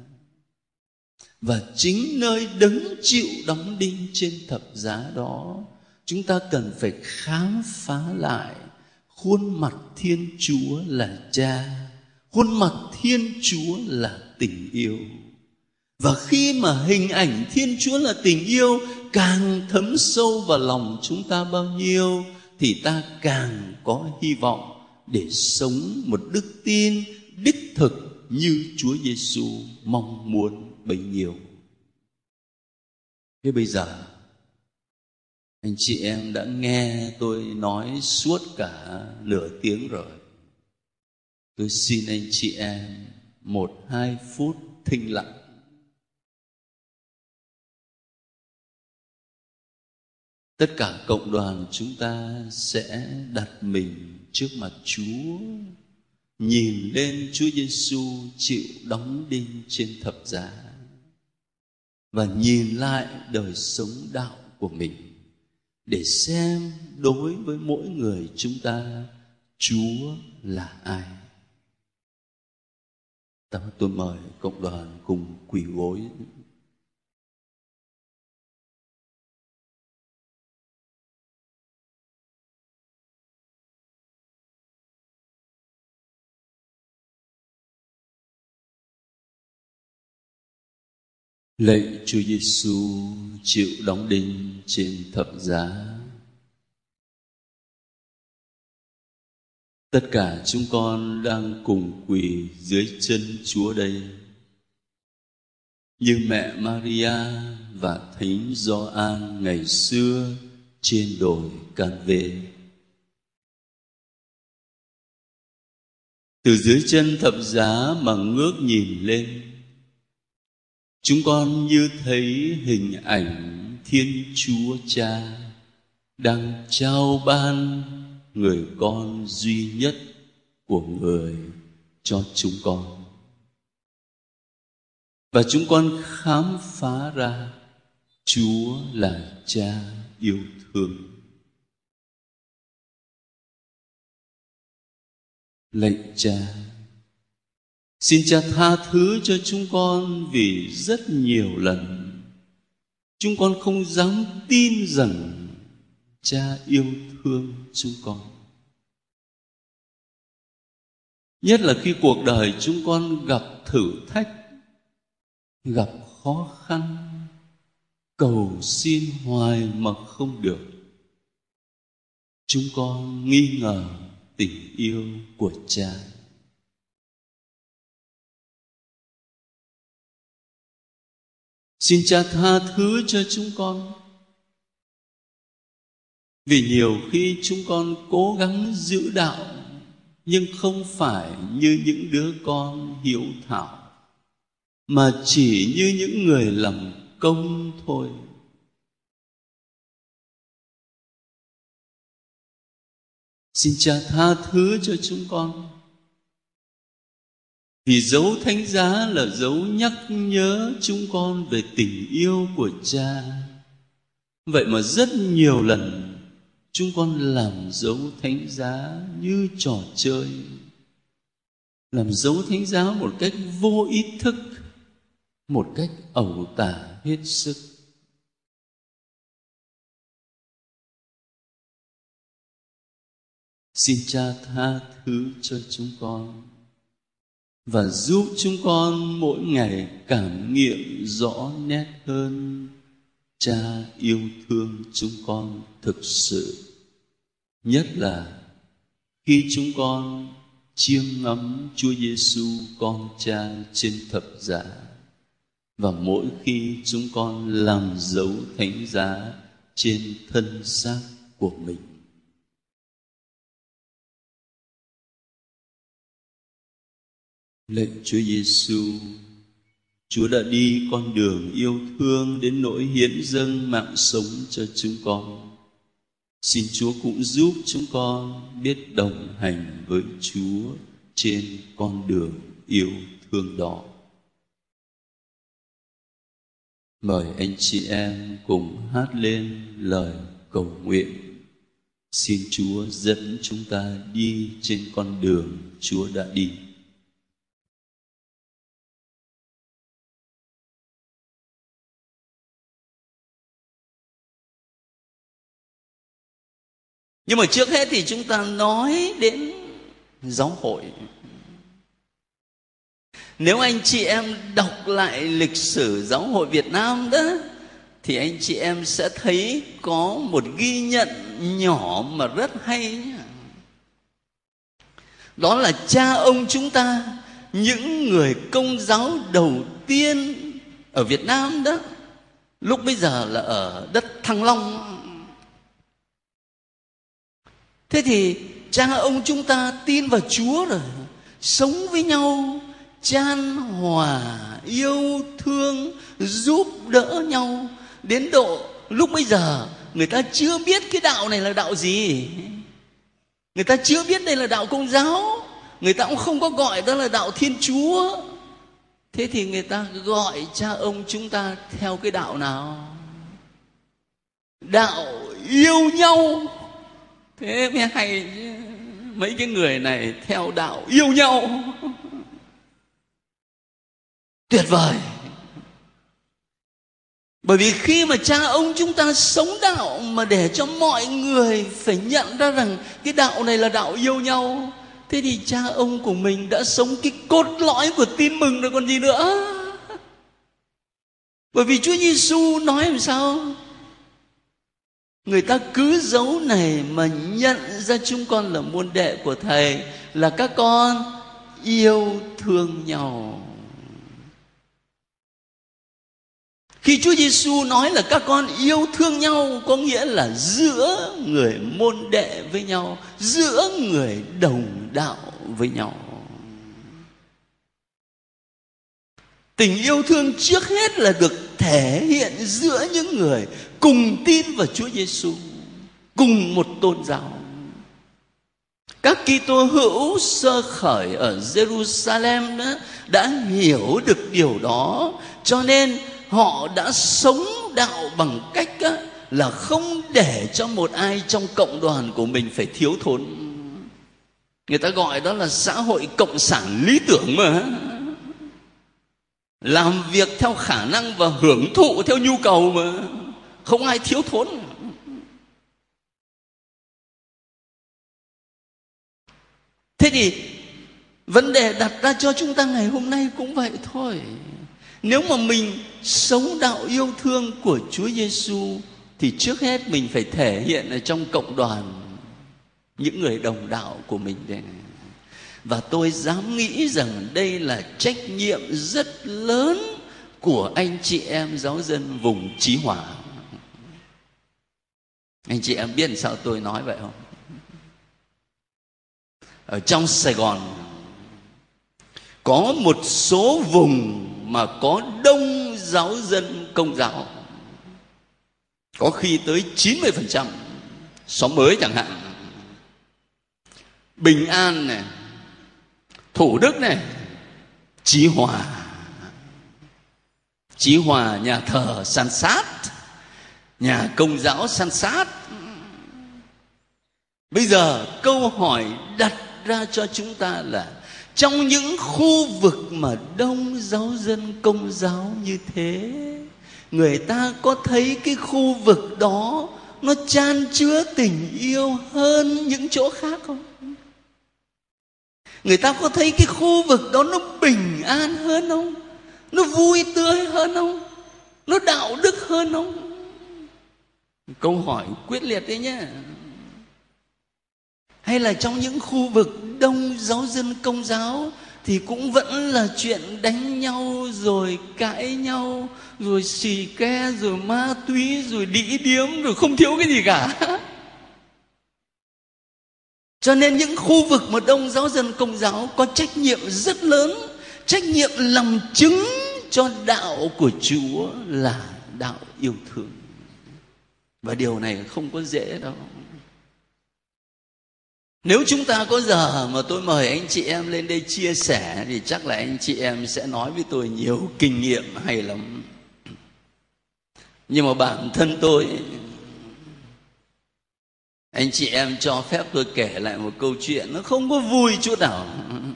Và chính nơi đấng chịu đóng đinh trên thập giá đó, chúng ta cần phải khám phá lại khuôn mặt Thiên Chúa là cha, khuôn mặt Thiên Chúa là tình yêu. Và khi mà hình ảnh Thiên Chúa là tình yêu càng thấm sâu vào lòng chúng ta bao nhiêu, thì ta càng có hy vọng để sống một đức tin đích thực như Chúa Giêsu mong muốn bấy nhiêu. Thế bây giờ anh chị em đã nghe tôi nói suốt cả nửa tiếng rồi. Tôi xin anh chị em một hai phút thinh lặng. Tất cả cộng đoàn chúng ta sẽ đặt mình trước mặt Chúa, nhìn lên Chúa Giêsu chịu đóng đinh trên thập giá, và nhìn lại đời sống đạo của mình, để xem đối với mỗi người chúng ta, Chúa là ai. Tôi mời cộng đoàn cùng quỳ gối. Lạy Chúa Giêsu chịu đóng đinh trên thập giá, tất cả chúng con đang cùng quỳ dưới chân Chúa đây, như mẹ Maria và Thánh Gioan ngày xưa trên đồi Can-vê. Từ dưới chân thập giá mà ngước nhìn lên, chúng con như thấy hình ảnh Thiên Chúa Cha đang trao ban người con duy nhất của người cho chúng con. Và chúng con khám phá ra Chúa là Cha yêu thương. Lạy Cha, xin Cha tha thứ cho chúng con vì rất nhiều lần chúng con không dám tin rằng Cha yêu thương chúng con. Nhất là khi cuộc đời chúng con gặp thử thách, gặp khó khăn, cầu xin hoài mà không được. Chúng con nghi ngờ tình yêu của Cha. Xin Cha tha thứ cho chúng con, vì nhiều khi chúng con cố gắng giữ đạo, nhưng không phải như những đứa con hiếu thảo, mà chỉ như những người làm công thôi. Xin Cha tha thứ cho chúng con, vì dấu thánh giá là dấu nhắc nhớ chúng con về tình yêu của Cha. Vậy mà rất nhiều lần chúng con làm dấu thánh giá như trò chơi, làm dấu thánh giá một cách vô ý thức, một cách ẩu tả hết sức. Xin Cha tha thứ cho chúng con, và giúp chúng con mỗi ngày cảm nghiệm rõ nét hơn Cha yêu thương chúng con thực sự. Nhất là khi chúng con chiêm ngắm Chúa Giêsu con Cha trên thập giá, và mỗi khi chúng con làm dấu thánh giá trên thân xác của mình. Lạy Chúa Giêsu, Chúa đã đi con đường yêu thương đến nỗi hiến dâng mạng sống cho chúng con. Xin Chúa cũng giúp chúng con biết đồng hành với Chúa trên con đường yêu thương đó. Mời anh chị em cùng hát lên lời cầu nguyện. Xin Chúa dẫn chúng ta đi trên con đường Chúa đã đi. Nhưng mà trước hết thì chúng ta nói đến giáo hội. Nếu anh chị em đọc lại lịch sử giáo hội Việt Nam đó, thì anh chị em sẽ thấy có một ghi nhận nhỏ mà rất hay nhé. Đó là cha ông chúng ta, những người Công giáo đầu tiên ở Việt Nam đó, lúc bây giờ là ở đất Thăng Long. Thế thì cha ông chúng ta tin vào Chúa rồi, sống với nhau chan hòa, yêu thương, giúp đỡ nhau, đến độ lúc bây giờ người ta chưa biết cái đạo này là đạo gì. Người ta chưa biết đây là đạo Công giáo, người ta cũng không có gọi đó là đạo Thiên Chúa. Thế thì người ta gọi cha ông chúng ta theo cái đạo nào? Đạo yêu nhau. Thế mới hay, mấy cái người này theo đạo yêu nhau. Tuyệt vời. Bởi vì khi mà cha ông chúng ta sống đạo mà để cho mọi người phải nhận ra rằng cái đạo này là đạo yêu nhau, thế thì cha ông của mình đã sống cái cốt lõi của tin mừng rồi còn gì nữa. Bởi vì Chúa Giêsu nói làm sao? Người ta cứ dấu này mà nhận ra chúng con là môn đệ của Thầy, là các con yêu thương nhau. Khi Chúa Giêsu nói là các con yêu thương nhau, có nghĩa là giữa người môn đệ với nhau, giữa người đồng đạo với nhau. Tình yêu thương trước hết là được thể hiện giữa những người cùng tin vào Chúa Giêsu, cùng một tôn giáo. Các Kitô hữu sơ khởi ở Jerusalem đó đã hiểu được điều đó, cho nên họ đã sống đạo bằng cách á, là không để cho một ai trong cộng đoàn của mình phải thiếu thốn. Người ta gọi đó là xã hội cộng sản lý tưởng mà. Làm việc theo khả năng và hưởng thụ theo nhu cầu mà, không ai thiếu thốn. Thế thì vấn đề đặt ra cho chúng ta ngày hôm nay cũng vậy thôi. Nếu mà mình sống đạo yêu thương của Chúa Giêsu thì trước hết mình phải thể hiện ở trong cộng đoàn những người đồng đạo của mình đây. Và tôi dám nghĩ rằng đây là trách nhiệm rất lớn của anh chị em giáo dân vùng Chí Hòa. Anh chị em biết sao tôi nói vậy không? Ở trong Sài Gòn có một số vùng mà có đông giáo dân Công giáo, có khi tới chín mươi phần trăm. Xóm Mới chẳng hạn, Bình An này, Thủ Đức này, Chí Hòa. Chí Hòa nhà thờ san sát, nhà Công giáo san sát. Bây giờ câu hỏi đặt ra cho chúng ta là trong những khu vực mà đông giáo dân Công giáo như thế, người ta có thấy cái khu vực đó nó chan chứa tình yêu hơn những chỗ khác không? Người ta có thấy cái khu vực đó nó bình an hơn không? Nó vui tươi hơn không? Nó đạo đức hơn không? Câu hỏi quyết liệt đấy nhé. Hay là trong những khu vực đông giáo dân Công giáo thì cũng vẫn là chuyện đánh nhau, rồi cãi nhau, rồi xì ke, rồi ma túy, rồi đĩ điếm, rồi không thiếu cái gì cả. Cho nên những khu vực mà đông giáo dân Công giáo có trách nhiệm rất lớn, trách nhiệm làm chứng cho đạo của Chúa là đạo yêu thương. Và điều này không có dễ đâu. Nếu chúng ta có giờ mà tôi mời anh chị em lên đây chia sẻ thì chắc là anh chị em sẽ nói với tôi nhiều kinh nghiệm hay lắm. Nhưng mà bản thân tôi, anh chị em cho phép tôi kể lại một câu chuyện nó không có vui chút nào.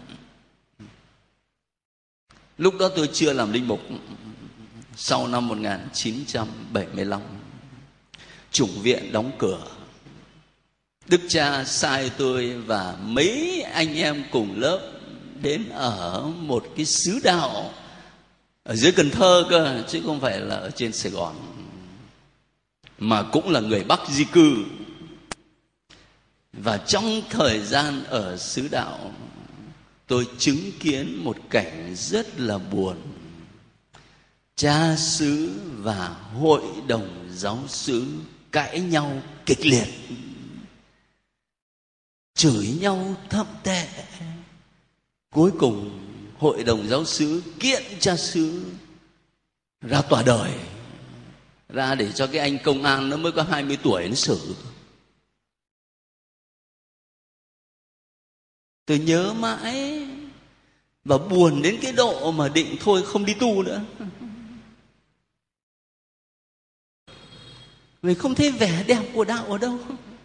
Lúc đó tôi chưa làm linh mục. Sau năm một nghìn chín trăm bảy mươi lăm, chủng viện đóng cửa, Đức cha sai tôi và mấy anh em cùng lớp đến ở một cái xứ đạo ở dưới Cần Thơ cơ, chứ không phải là ở trên Sài Gòn, mà cũng là người Bắc di cư. Và trong thời gian ở xứ đạo, tôi chứng kiến một cảnh rất là buồn. Cha xứ và hội đồng giáo xứ cãi nhau kịch liệt, chửi nhau thậm tệ. Cuối cùng hội đồng giáo xứ kiện cha xứ ra tòa đời, ra để cho cái anh công an nó mới có hai mươi tuổi nó xử. Tôi nhớ mãi và buồn đến cái độ mà định thôi không đi tu nữa. Vì không thấy vẻ đẹp của đạo ở đâu.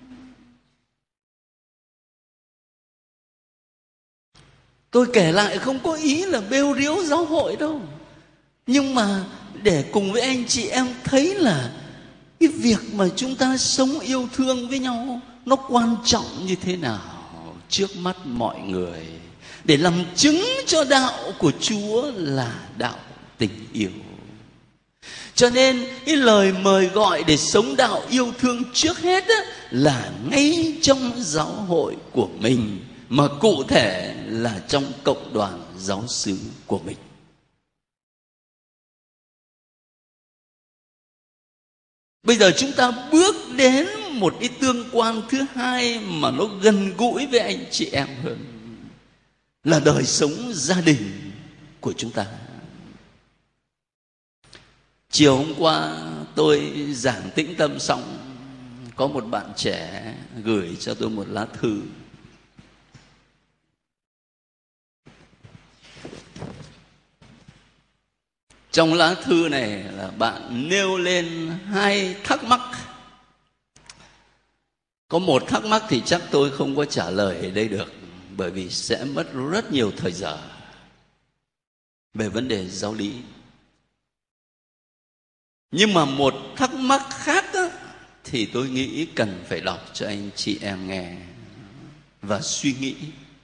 Tôi kể lại không có ý là bêu riếu giáo hội đâu, nhưng mà để cùng với anh chị em thấy là cái việc mà chúng ta sống yêu thương với nhau nó quan trọng như thế nào trước mắt mọi người, để làm chứng cho đạo của Chúa là đạo tình yêu. Cho nên cái lời mời gọi để sống đạo yêu thương trước hết á, là ngay trong giáo hội của mình, mà cụ thể là trong cộng đoàn giáo xứ của mình. Bây giờ chúng ta bước đến một cái tương quan thứ hai mà nó gần gũi với anh chị em hơn, là đời sống gia đình của chúng ta. Chiều hôm qua tôi giảng tĩnh tâm xong, có một bạn trẻ gửi cho tôi một lá thư. Trong lá thư này là bạn nêu lên hai thắc mắc. Có một thắc mắc thì chắc tôi không có trả lời ở đây được, bởi vì sẽ mất rất nhiều thời giờ về vấn đề giáo lý. Nhưng mà một thắc mắc khác đó, thì tôi nghĩ cần phải đọc cho anh chị em nghe và suy nghĩ.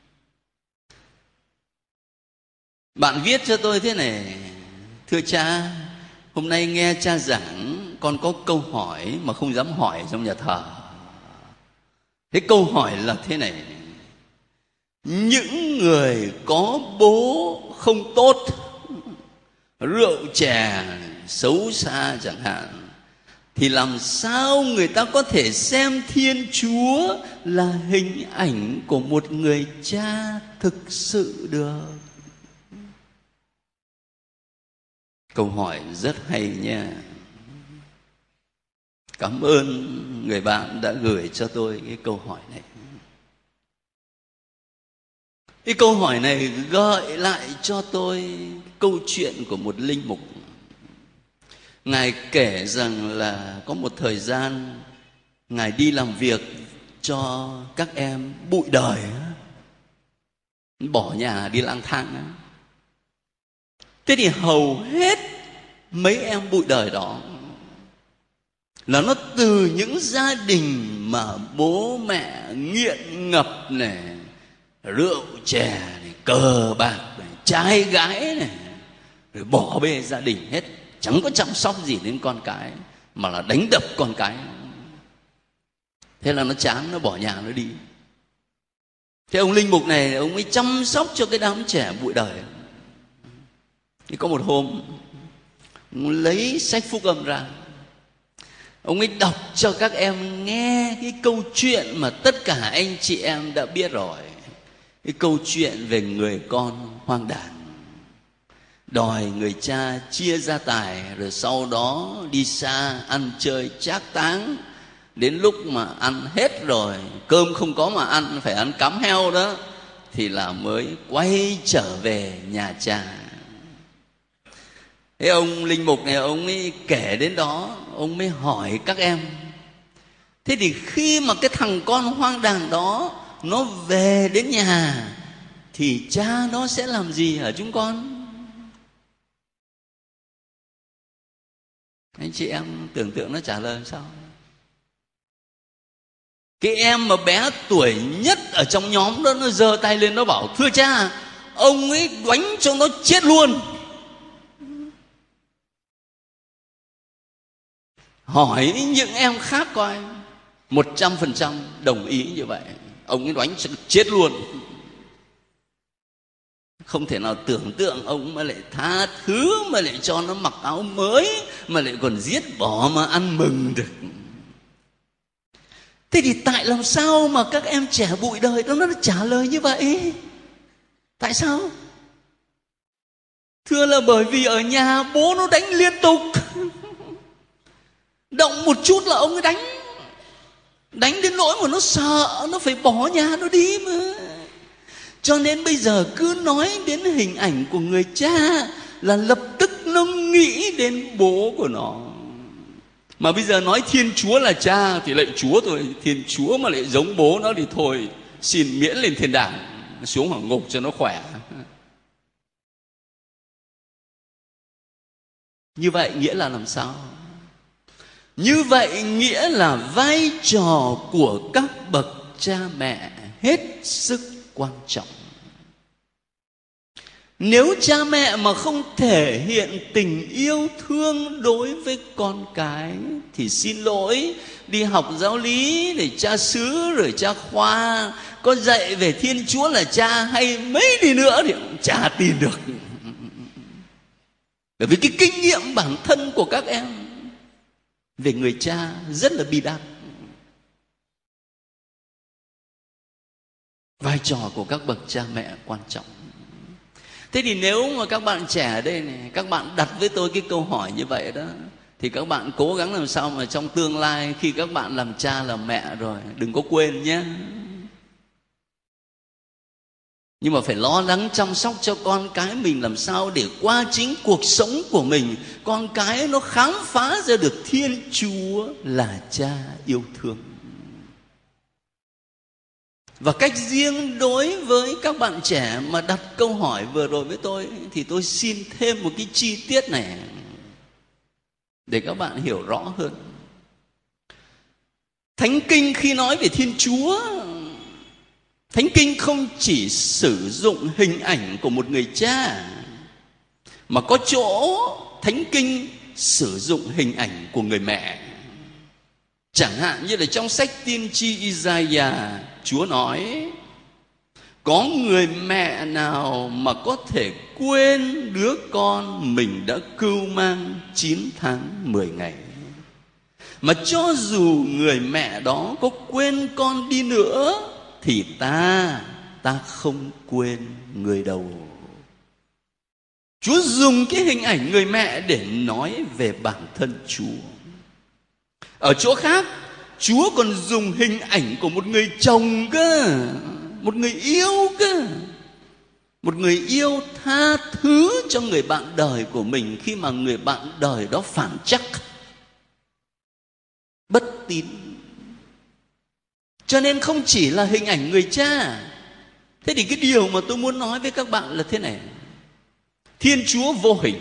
Bạn viết cho tôi thế này: thưa cha, hôm nay nghe cha giảng, con có câu hỏi mà không dám hỏi trong nhà thờ. Thế câu hỏi là thế này: những người có bố không tốt, rượu chè, xấu xa chẳng hạn, thì làm sao người ta có thể xem Thiên Chúa là hình ảnh của một người cha thực sự được? Câu hỏi rất hay nha. Cảm ơn người bạn đã gửi cho tôi cái câu hỏi này. Cái câu hỏi này gợi lại cho tôi câu chuyện của một linh mục. Ngài kể rằng là có một thời gian Ngài đi làm việc cho các em bụi đời, bỏ nhà đi lang thang. Thế thì hầu hết mấy em bụi đời đó là nó từ những gia đình mà bố mẹ nghiện ngập này, rượu chè này, cờ bạc này, trai gái này, rồi bỏ bê gia đình hết, chẳng có chăm sóc gì đến con cái, mà là đánh đập con cái. Thế là nó chán, nó bỏ nhà nó đi. Thế ông linh mục này ông ấy chăm sóc cho cái đám trẻ bụi đời. Thì có một hôm ông lấy sách phúc âm ra, ông ấy đọc cho các em nghe cái câu chuyện mà tất cả anh chị em đã biết rồi. Cái câu chuyện về người con hoang đàn, đòi người cha chia gia tài, rồi sau đó đi xa ăn chơi trác táng. Đến lúc mà ăn hết rồi, cơm không có mà ăn, phải ăn cám heo đó, thì là mới quay trở về nhà cha. Thế ông linh mục này ông ấy kể đến đó, ông mới hỏi các em: thế thì khi mà cái thằng con hoang đàn đó nó về đến nhà thì cha nó sẽ làm gì hả chúng con? Anh chị em tưởng tượng nó trả lời làm sao? Cái em mà bé tuổi nhất ở trong nhóm đó, nó giơ tay lên nó bảo: thưa cha, ông ấy đánh cho nó chết luôn. Hỏi những em khác coi, một trăm phần trăm đồng ý như vậy. Ông ấy đánh cho chết luôn. Không thể nào tưởng tượng ông mà lại tha thứ, mà lại cho nó mặc áo mới, mà lại còn giết bỏ mà ăn mừng được. Thế thì tại làm sao mà các em trẻ bụi đời đó nó trả lời như vậy? Tại sao? Thưa là bởi vì ở nhà bố nó đánh liên tục. Động một chút là ông ấy đánh. Đánh đến nỗi mà nó sợ, nó phải bỏ nhà nó đi mà. Cho nên bây giờ cứ nói đến hình ảnh của người cha là lập tức nó nghĩ đến bố của nó. Mà bây giờ nói Thiên Chúa là cha thì lại Chúa thôi. Thiên Chúa mà lại giống bố nó thì thôi, xin miễn lên thiên đàng, xuống hỏa ngục cho nó khỏe. Như vậy nghĩa là làm sao? Như vậy nghĩa là vai trò của các bậc cha mẹ hết sức quan trọng. Nếu cha mẹ mà không thể hiện tình yêu thương đối với con cái thì xin lỗi, đi học giáo lý để cha xứ rồi cha khoa có dạy về Thiên Chúa là cha hay mấy đi nữa thì cũng chả tin được. Bởi vì cái kinh nghiệm bản thân của các em về người cha rất là bi đát. Vai trò của các bậc cha mẹ quan trọng. Thế thì nếu mà các bạn trẻ ở đây này, các bạn đặt với tôi cái câu hỏi như vậy đó, thì các bạn cố gắng làm sao mà trong tương lai khi các bạn làm cha làm mẹ rồi, đừng có quên nhé. Nhưng mà phải lo lắng chăm sóc cho con cái mình làm sao để qua chính cuộc sống của mình, con cái nó khám phá ra được Thiên Chúa là cha yêu thương. Và cách riêng đối với các bạn trẻ mà đặt câu hỏi vừa rồi với tôi thì tôi xin thêm một cái chi tiết này để các bạn hiểu rõ hơn. Thánh Kinh khi nói về Thiên Chúa, Thánh Kinh không chỉ sử dụng hình ảnh của một người cha, mà có chỗ Thánh Kinh sử dụng hình ảnh của người mẹ. Chẳng hạn như là trong sách tiên tri Isaiah, Chúa nói: có người mẹ nào mà có thể quên đứa con mình đã cưu mang chín tháng mười ngày, mà cho dù người mẹ đó có quên con đi nữa thì ta, ta không quên người đầu. Chúa dùng cái hình ảnh người mẹ để nói về bản thân Chúa. Ở chỗ khác, Chúa còn dùng hình ảnh của một người chồng cơ, một người yêu cơ. Một người yêu tha thứ cho người bạn đời của mình khi mà người bạn đời đó phản trắc, bất tín. Cho nên không chỉ là hình ảnh người cha. Thế thì cái điều mà tôi muốn nói với các bạn là thế này: Thiên Chúa vô hình,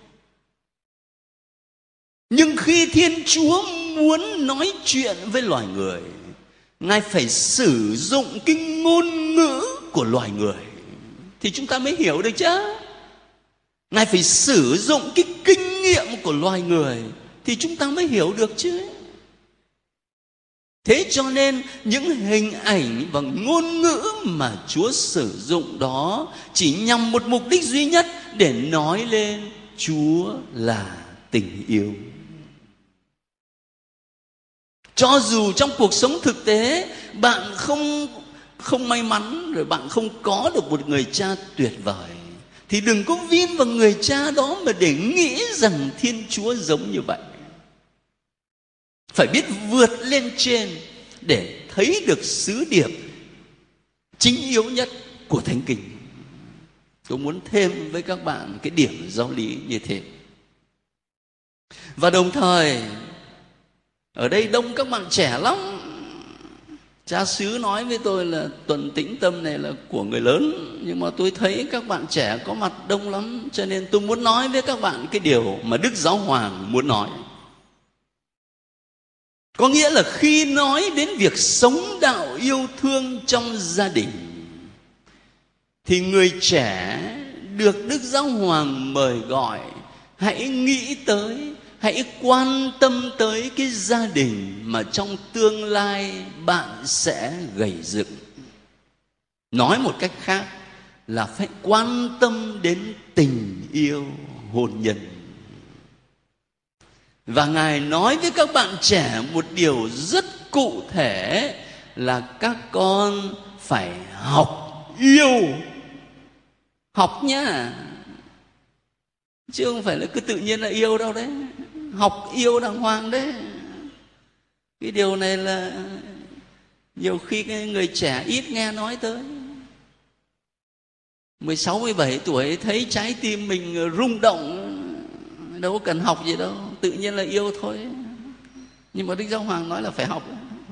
nhưng khi Thiên Chúa muốn nói chuyện với loài người, Ngài phải sử dụng cái ngôn ngữ của loài người thì chúng ta mới hiểu được chứ. Ngài phải sử dụng cái kinh nghiệm của loài người thì chúng ta mới hiểu được chứ. Thế cho nên những hình ảnh và ngôn ngữ mà Chúa sử dụng đó chỉ nhằm một mục đích duy nhất, để nói lên Chúa là tình yêu. Cho dù trong cuộc sống thực tế bạn không không may mắn, rồi bạn không có được một người cha tuyệt vời, thì đừng có vin vào người cha đó mà để nghĩ rằng Thiên Chúa giống như vậy. Phải biết vượt lên trên để thấy được sứ điệp chính yếu nhất của Thánh Kinh. Tôi muốn thêm với các bạn cái điểm giáo lý như thế. Và đồng thời, ở đây đông các bạn trẻ lắm. Cha xứ nói với tôi là tuần tĩnh tâm này là của người lớn, nhưng mà tôi thấy các bạn trẻ có mặt đông lắm. Cho nên tôi muốn nói với các bạn cái điều mà Đức Giáo Hoàng muốn nói. Có nghĩa là khi nói đến việc sống đạo yêu thương trong gia đình, thì người trẻ được Đức Giáo Hoàng mời gọi hãy nghĩ tới, hãy quan tâm tới cái gia đình mà trong tương lai bạn sẽ gầy dựng. Nói một cách khác, là phải quan tâm đến tình yêu hôn nhân. Và Ngài nói với các bạn trẻ một điều rất cụ thể là các con phải học yêu. Học nhá, chứ không phải là cứ tự nhiên là yêu đâu đấy. Học yêu đàng hoàng đấy. Cái điều này là nhiều khi cái người trẻ ít nghe nói tới. Mười sáu, mười bảy tuổi thấy trái tim mình rung động, đâu có cần học gì đâu, tự nhiên là yêu thôi. Nhưng mà Đức Giáo Hoàng nói là phải học.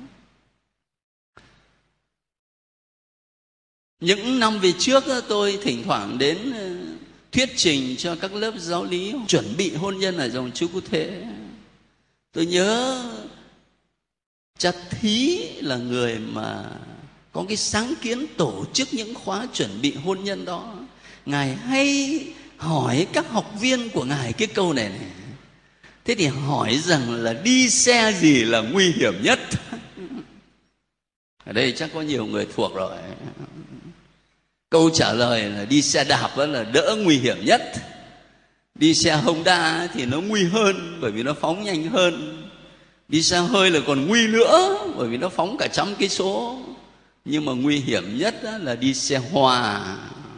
Những năm về trước tôi thỉnh thoảng đến thuyết trình cho các lớp giáo lý chuẩn bị hôn nhân ở dòng Chúa Cứu Thế. Tôi nhớ cha Thí là người mà có cái sáng kiến tổ chức những khóa chuẩn bị hôn nhân đó. Ngài hay hỏi các học viên của Ngài cái câu này này. Thế thì hỏi rằng là đi xe gì là nguy hiểm nhất? Ở đây chắc có nhiều người thuộc rồi. Câu trả lời là đi xe đạp là đỡ nguy hiểm nhất. Đi xe Honda thì nó nguy hơn bởi vì nó phóng nhanh hơn. Đi xe hơi là còn nguy nữa bởi vì nó phóng cả trăm cây số. Nhưng mà nguy hiểm nhất là đi xe hoa.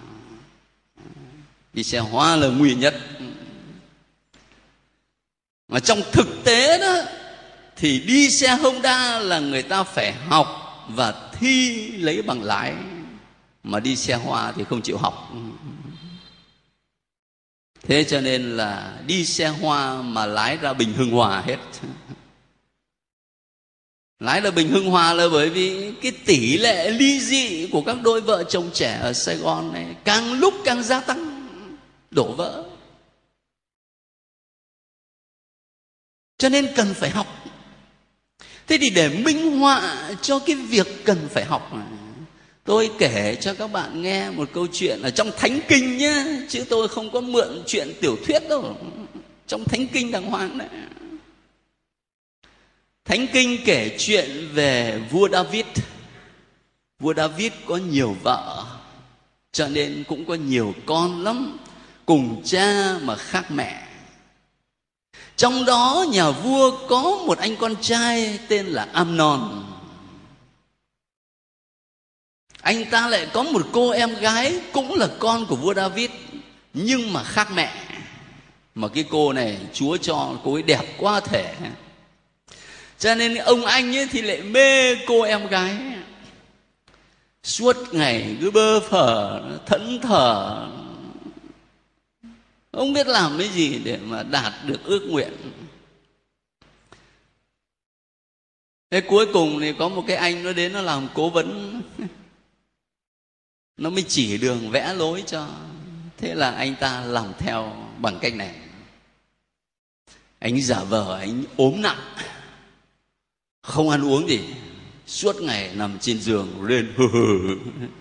Đi xe hoa là nguy nhất. Mà trong thực tế đó thì đi xe Honda là người ta phải học và thi lấy bằng lái. Mà đi xe hoa thì không chịu học. Thế cho nên là đi xe hoa mà lái ra Bình Hưng Hòa hết. Lái ra Bình Hưng Hòa là bởi vì cái tỷ lệ ly dị của các đôi vợ chồng trẻ ở Sài Gòn này càng lúc càng gia tăng, đổ vỡ. Cho nên cần phải học. Thế thì để minh họa cho cái việc cần phải học này, tôi kể cho các bạn nghe một câu chuyện ở trong Thánh Kinh nhé, chứ tôi không có mượn chuyện tiểu thuyết đâu. Trong Thánh Kinh đàng hoàng đấy. Thánh Kinh kể chuyện về vua David. Vua David có nhiều vợ, cho nên cũng có nhiều con lắm, cùng cha mà khác mẹ. Trong đó nhà vua có một anh con trai tên là Amnon. Anh ta lại có một cô em gái cũng là con của vua David, nhưng mà khác mẹ. Mà cái cô này Chúa cho cô ấy đẹp quá thể, cho nên ông anh ấy thì lại mê cô em gái. Suốt ngày cứ bơ phờ, thẫn thờ, không biết làm cái gì để mà đạt được ước nguyện. Thế cuối cùng thì có một cái anh nó đến nó làm cố vấn, nó mới chỉ đường vẽ lối cho. Thế là anh ta làm theo bằng cách này. Anh giả vờ anh ốm nặng, không ăn uống gì, suốt ngày nằm trên giường lên hừ hừ.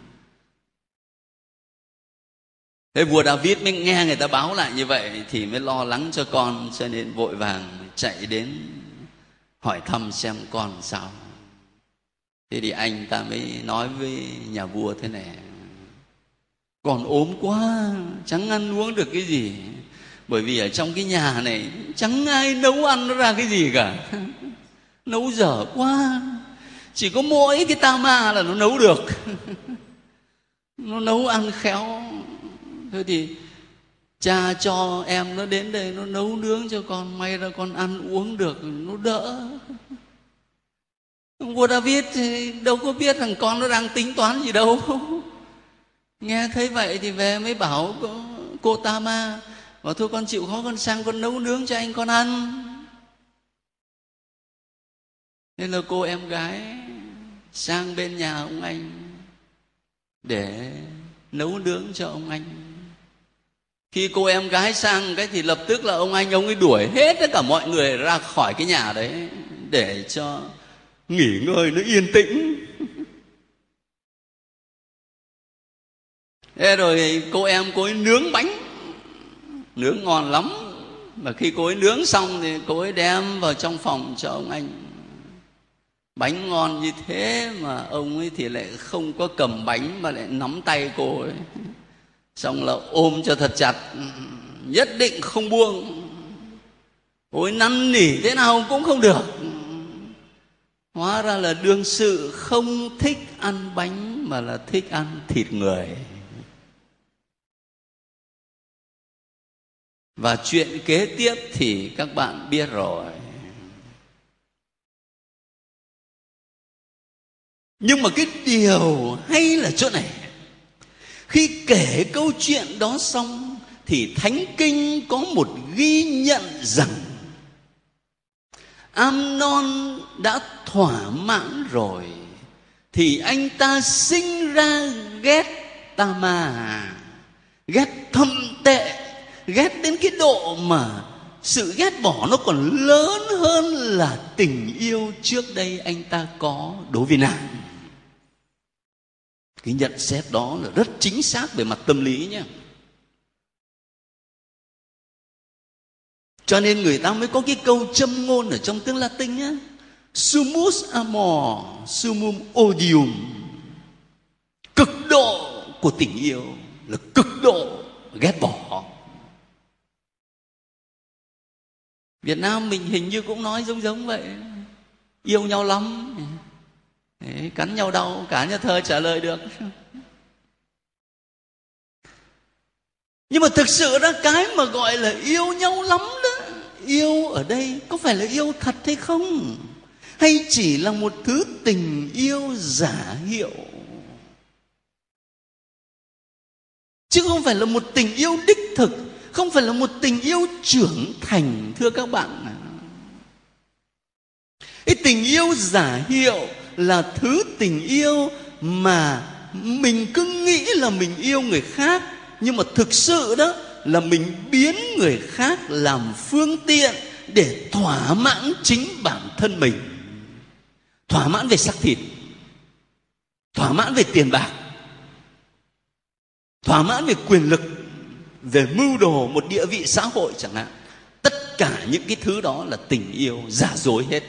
Thế vua David mới nghe người ta báo lại như vậy thì mới lo lắng cho con, cho nên vội vàng chạy đến hỏi thăm xem con sao. Thế thì anh ta mới nói với nhà vua thế này: con ốm quá, chẳng ăn uống được cái gì, bởi vì ở trong cái nhà này chẳng ai nấu ăn nó ra cái gì cả. Nấu dở quá, chỉ có mỗi cái Tama là nó nấu được. Nó nấu ăn khéo. Thế thì cha cho em nó đến đây, nó nấu nướng cho con, may ra con ăn uống được, nó đỡ. Vua David thì đâu có biết rằng con nó đang tính toán gì đâu. Nghe thấy vậy thì về mới bảo cô, cô Tama, bảo thôi con chịu khó con sang con nấu nướng cho anh con ăn. Nên là cô em gái sang bên nhà ông anh để nấu nướng cho ông anh. Khi cô em gái sang cái thì lập tức là ông anh ông ấy đuổi hết tất cả mọi người ra khỏi cái nhà đấy để cho nghỉ ngơi nó yên tĩnh. Thế rồi cô em cô ấy nướng bánh, nướng ngon lắm. Và khi cô ấy nướng xong thì cô ấy đem vào trong phòng cho ông anh. Bánh ngon như thế mà ông ấy thì lại không có cầm bánh mà lại nắm tay cô ấy. xong là ôm cho thật chặt, nhất định không buông. Ôi năn nỉ thế nào cũng không được. Hóa ra là đương sự không thích ăn bánh mà là thích ăn thịt người. Và chuyện kế tiếp thì các bạn biết rồi. Nhưng mà cái điều hay là chỗ này, khi kể câu chuyện đó xong thì Thánh Kinh có một ghi nhận rằng Amnon đã thỏa mãn rồi thì anh ta sinh ra ghét Tama, ghét thâm tệ, ghét đến cái độ mà sự ghét bỏ nó còn lớn hơn là tình yêu trước đây anh ta có đối với nàng. Cái nhận xét đó là rất chính xác về mặt tâm lý nhé. Cho nên người ta mới có cái câu châm ngôn ở trong tiếng Latin á, sumus amor sumum odium. Cực độ của tình yêu là cực độ ghét bỏ. Việt Nam mình hình như cũng nói giống giống vậy, yêu nhau lắm. Đấy, cắn nhau đau, cả nhà thơ trả lời được. Nhưng mà thực sự ra cái mà gọi là yêu nhau lắm đó, yêu ở đây có phải là yêu thật hay không? Hay chỉ là một thứ tình yêu giả hiệu? Chứ không phải là một tình yêu đích thực, không phải là một tình yêu trưởng thành, thưa các bạn. Cái tình yêu giả hiệu là thứ tình yêu mà mình cứ nghĩ là mình yêu người khác, nhưng mà thực sự đó là mình biến người khác làm phương tiện để thỏa mãn chính bản thân mình. Thỏa mãn về xác thịt, thỏa mãn về tiền bạc, thỏa mãn về quyền lực, về mưu đồ một địa vị xã hội chẳng hạn. Tất cả những cái thứ đó là tình yêu giả dối hết.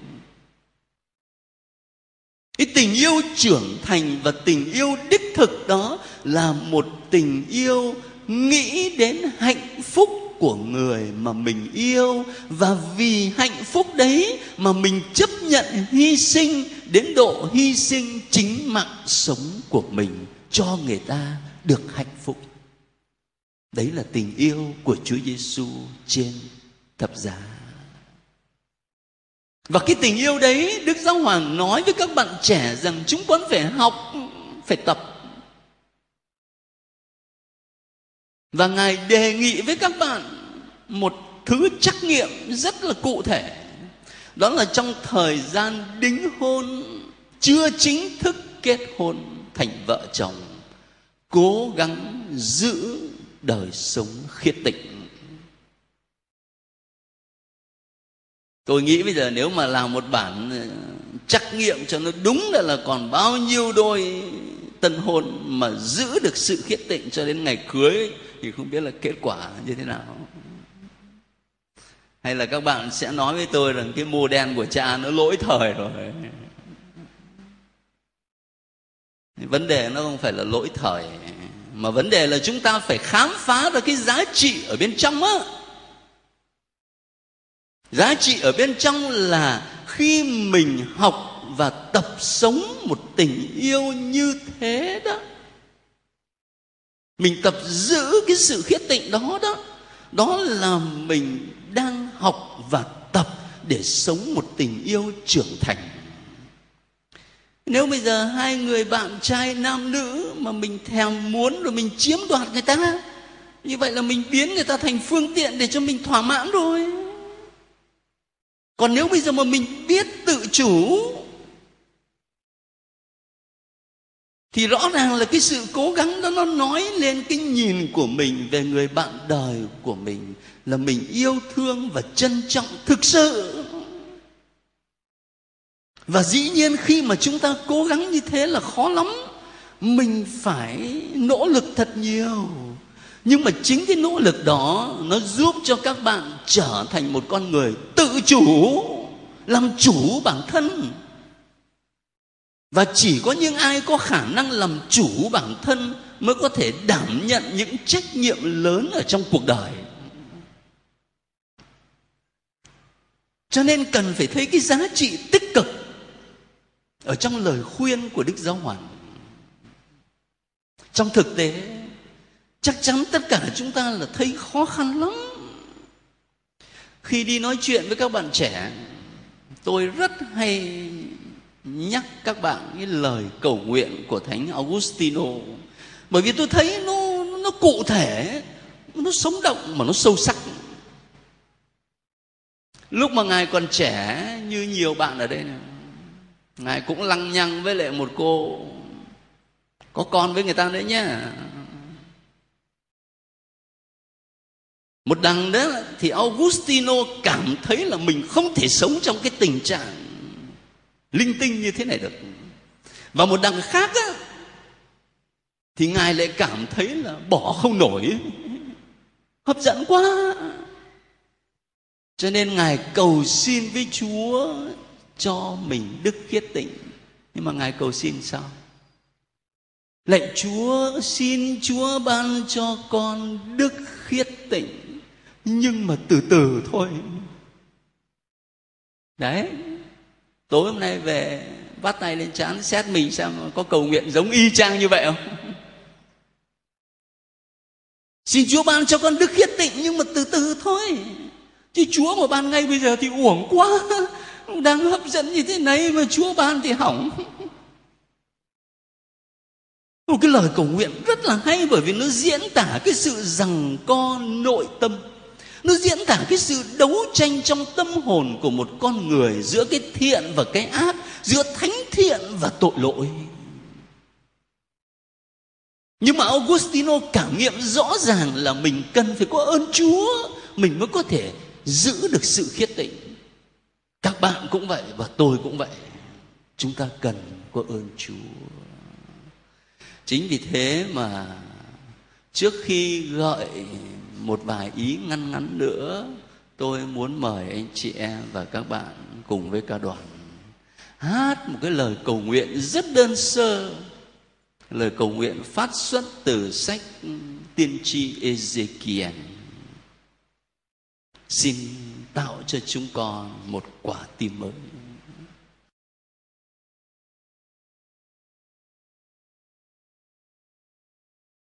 Cái tình yêu trưởng thành và tình yêu đích thực đó là một tình yêu nghĩ đến hạnh phúc của người mà mình yêu, và vì hạnh phúc đấy mà mình chấp nhận hy sinh đến độ hy sinh chính mạng sống của mình cho người ta được hạnh phúc. Đấy là tình yêu của Chúa Giêsu trên thập giá. Và cái tình yêu đấy, Đức Giáo Hoàng nói với các bạn trẻ rằng chúng con phải học, phải tập. Và Ngài đề nghị với các bạn một thứ trắc nghiệm rất là cụ thể. Đó là trong thời gian đính hôn, chưa chính thức kết hôn thành vợ chồng, cố gắng giữ đời sống khiết tịnh. Tôi nghĩ bây giờ nếu mà làm một bản trắc nghiệm cho nó đúng là, là còn bao nhiêu đôi tân hôn mà giữ được sự khiết tịnh cho đến ngày cưới thì không biết là kết quả như thế nào. Hay là các bạn sẽ nói với tôi rằng cái mô đen của cha nó lỗi thời rồi. Vấn đề nó không phải là lỗi thời, mà vấn đề là chúng ta phải khám phá ra cái giá trị ở bên trong á. Giá trị ở bên trong là khi mình học và tập sống một tình yêu như thế đó, mình tập giữ cái sự khiết tịnh đó đó, đó là mình đang học và tập để sống một tình yêu trưởng thành. Nếu bây giờ hai người bạn trai nam nữ mà mình thèm muốn rồi mình chiếm đoạt người ta, như vậy là mình biến người ta thành phương tiện để cho mình thỏa mãn rồi. Còn nếu bây giờ mà mình biết tự chủ thì rõ ràng là cái sự cố gắng đó nó nói lên cái nhìn của mình về người bạn đời của mình, là mình yêu thương và trân trọng thực sự. Và dĩ nhiên khi mà chúng ta cố gắng như thế là khó lắm, mình phải nỗ lực thật nhiều. Nhưng mà chính cái nỗ lực đó nó giúp cho các bạn trở thành một con người tự chủ, làm chủ bản thân. Và chỉ có những ai có khả năng làm chủ bản thân mới có thể đảm nhận những trách nhiệm lớn ở trong cuộc đời. Cho nên cần phải thấy cái giá trị tích cực ở trong lời khuyên của Đức Giáo Hoàng. Trong thực tế, chắc chắn tất cả chúng ta là thấy khó khăn lắm. Khi đi nói chuyện với các bạn trẻ, tôi rất hay nhắc các bạn cái lời cầu nguyện của Thánh Augustino, bởi vì tôi thấy nó nó cụ thể, nó sống động mà nó sâu sắc. Lúc mà Ngài còn trẻ như nhiều bạn ở đây này, Ngài cũng lăng nhăng với lại một cô có con với người ta đấy nhá. Một đằng đó thì Augustino cảm thấy là mình không thể sống trong cái tình trạng linh tinh như thế này được. Và một đằng khác á, thì Ngài lại cảm thấy là bỏ không nổi, hấp dẫn quá. Cho nên Ngài cầu xin với Chúa cho mình đức khiết tịnh. Nhưng mà Ngài cầu xin sao? Lạy Chúa, xin Chúa ban cho con đức khiết tịnh, nhưng mà từ từ thôi. Đấy, tối hôm nay về vắt tay lên trán xét mình xem có cầu nguyện giống y chang như vậy không. Xin Chúa ban cho con đức khiết tịnh, nhưng mà từ từ thôi. Chứ Chúa mà ban ngay bây giờ thì uổng quá. Đang hấp dẫn như thế này mà Chúa ban thì hỏng. Một cái lời cầu nguyện rất là hay, bởi vì nó diễn tả cái sự giằng co nội tâm. Nó diễn tả cái sự đấu tranh trong tâm hồn của một con người giữa cái thiện và cái ác, giữa thánh thiện và tội lỗi. Nhưng mà Augustino cảm nghiệm rõ ràng là mình cần phải có ơn Chúa, mình mới có thể giữ được sự khiết tịnh. Các bạn cũng vậy và tôi cũng vậy. Chúng ta cần có ơn Chúa. Chính vì thế mà trước khi gợi một vài ý ngắn ngắn nữa, tôi muốn mời anh chị em và các bạn cùng với ca đoàn hát một cái lời cầu nguyện rất đơn sơ. Lời cầu nguyện phát xuất từ sách tiên tri Ezekiel. Xin tạo cho chúng con một quả tim mới.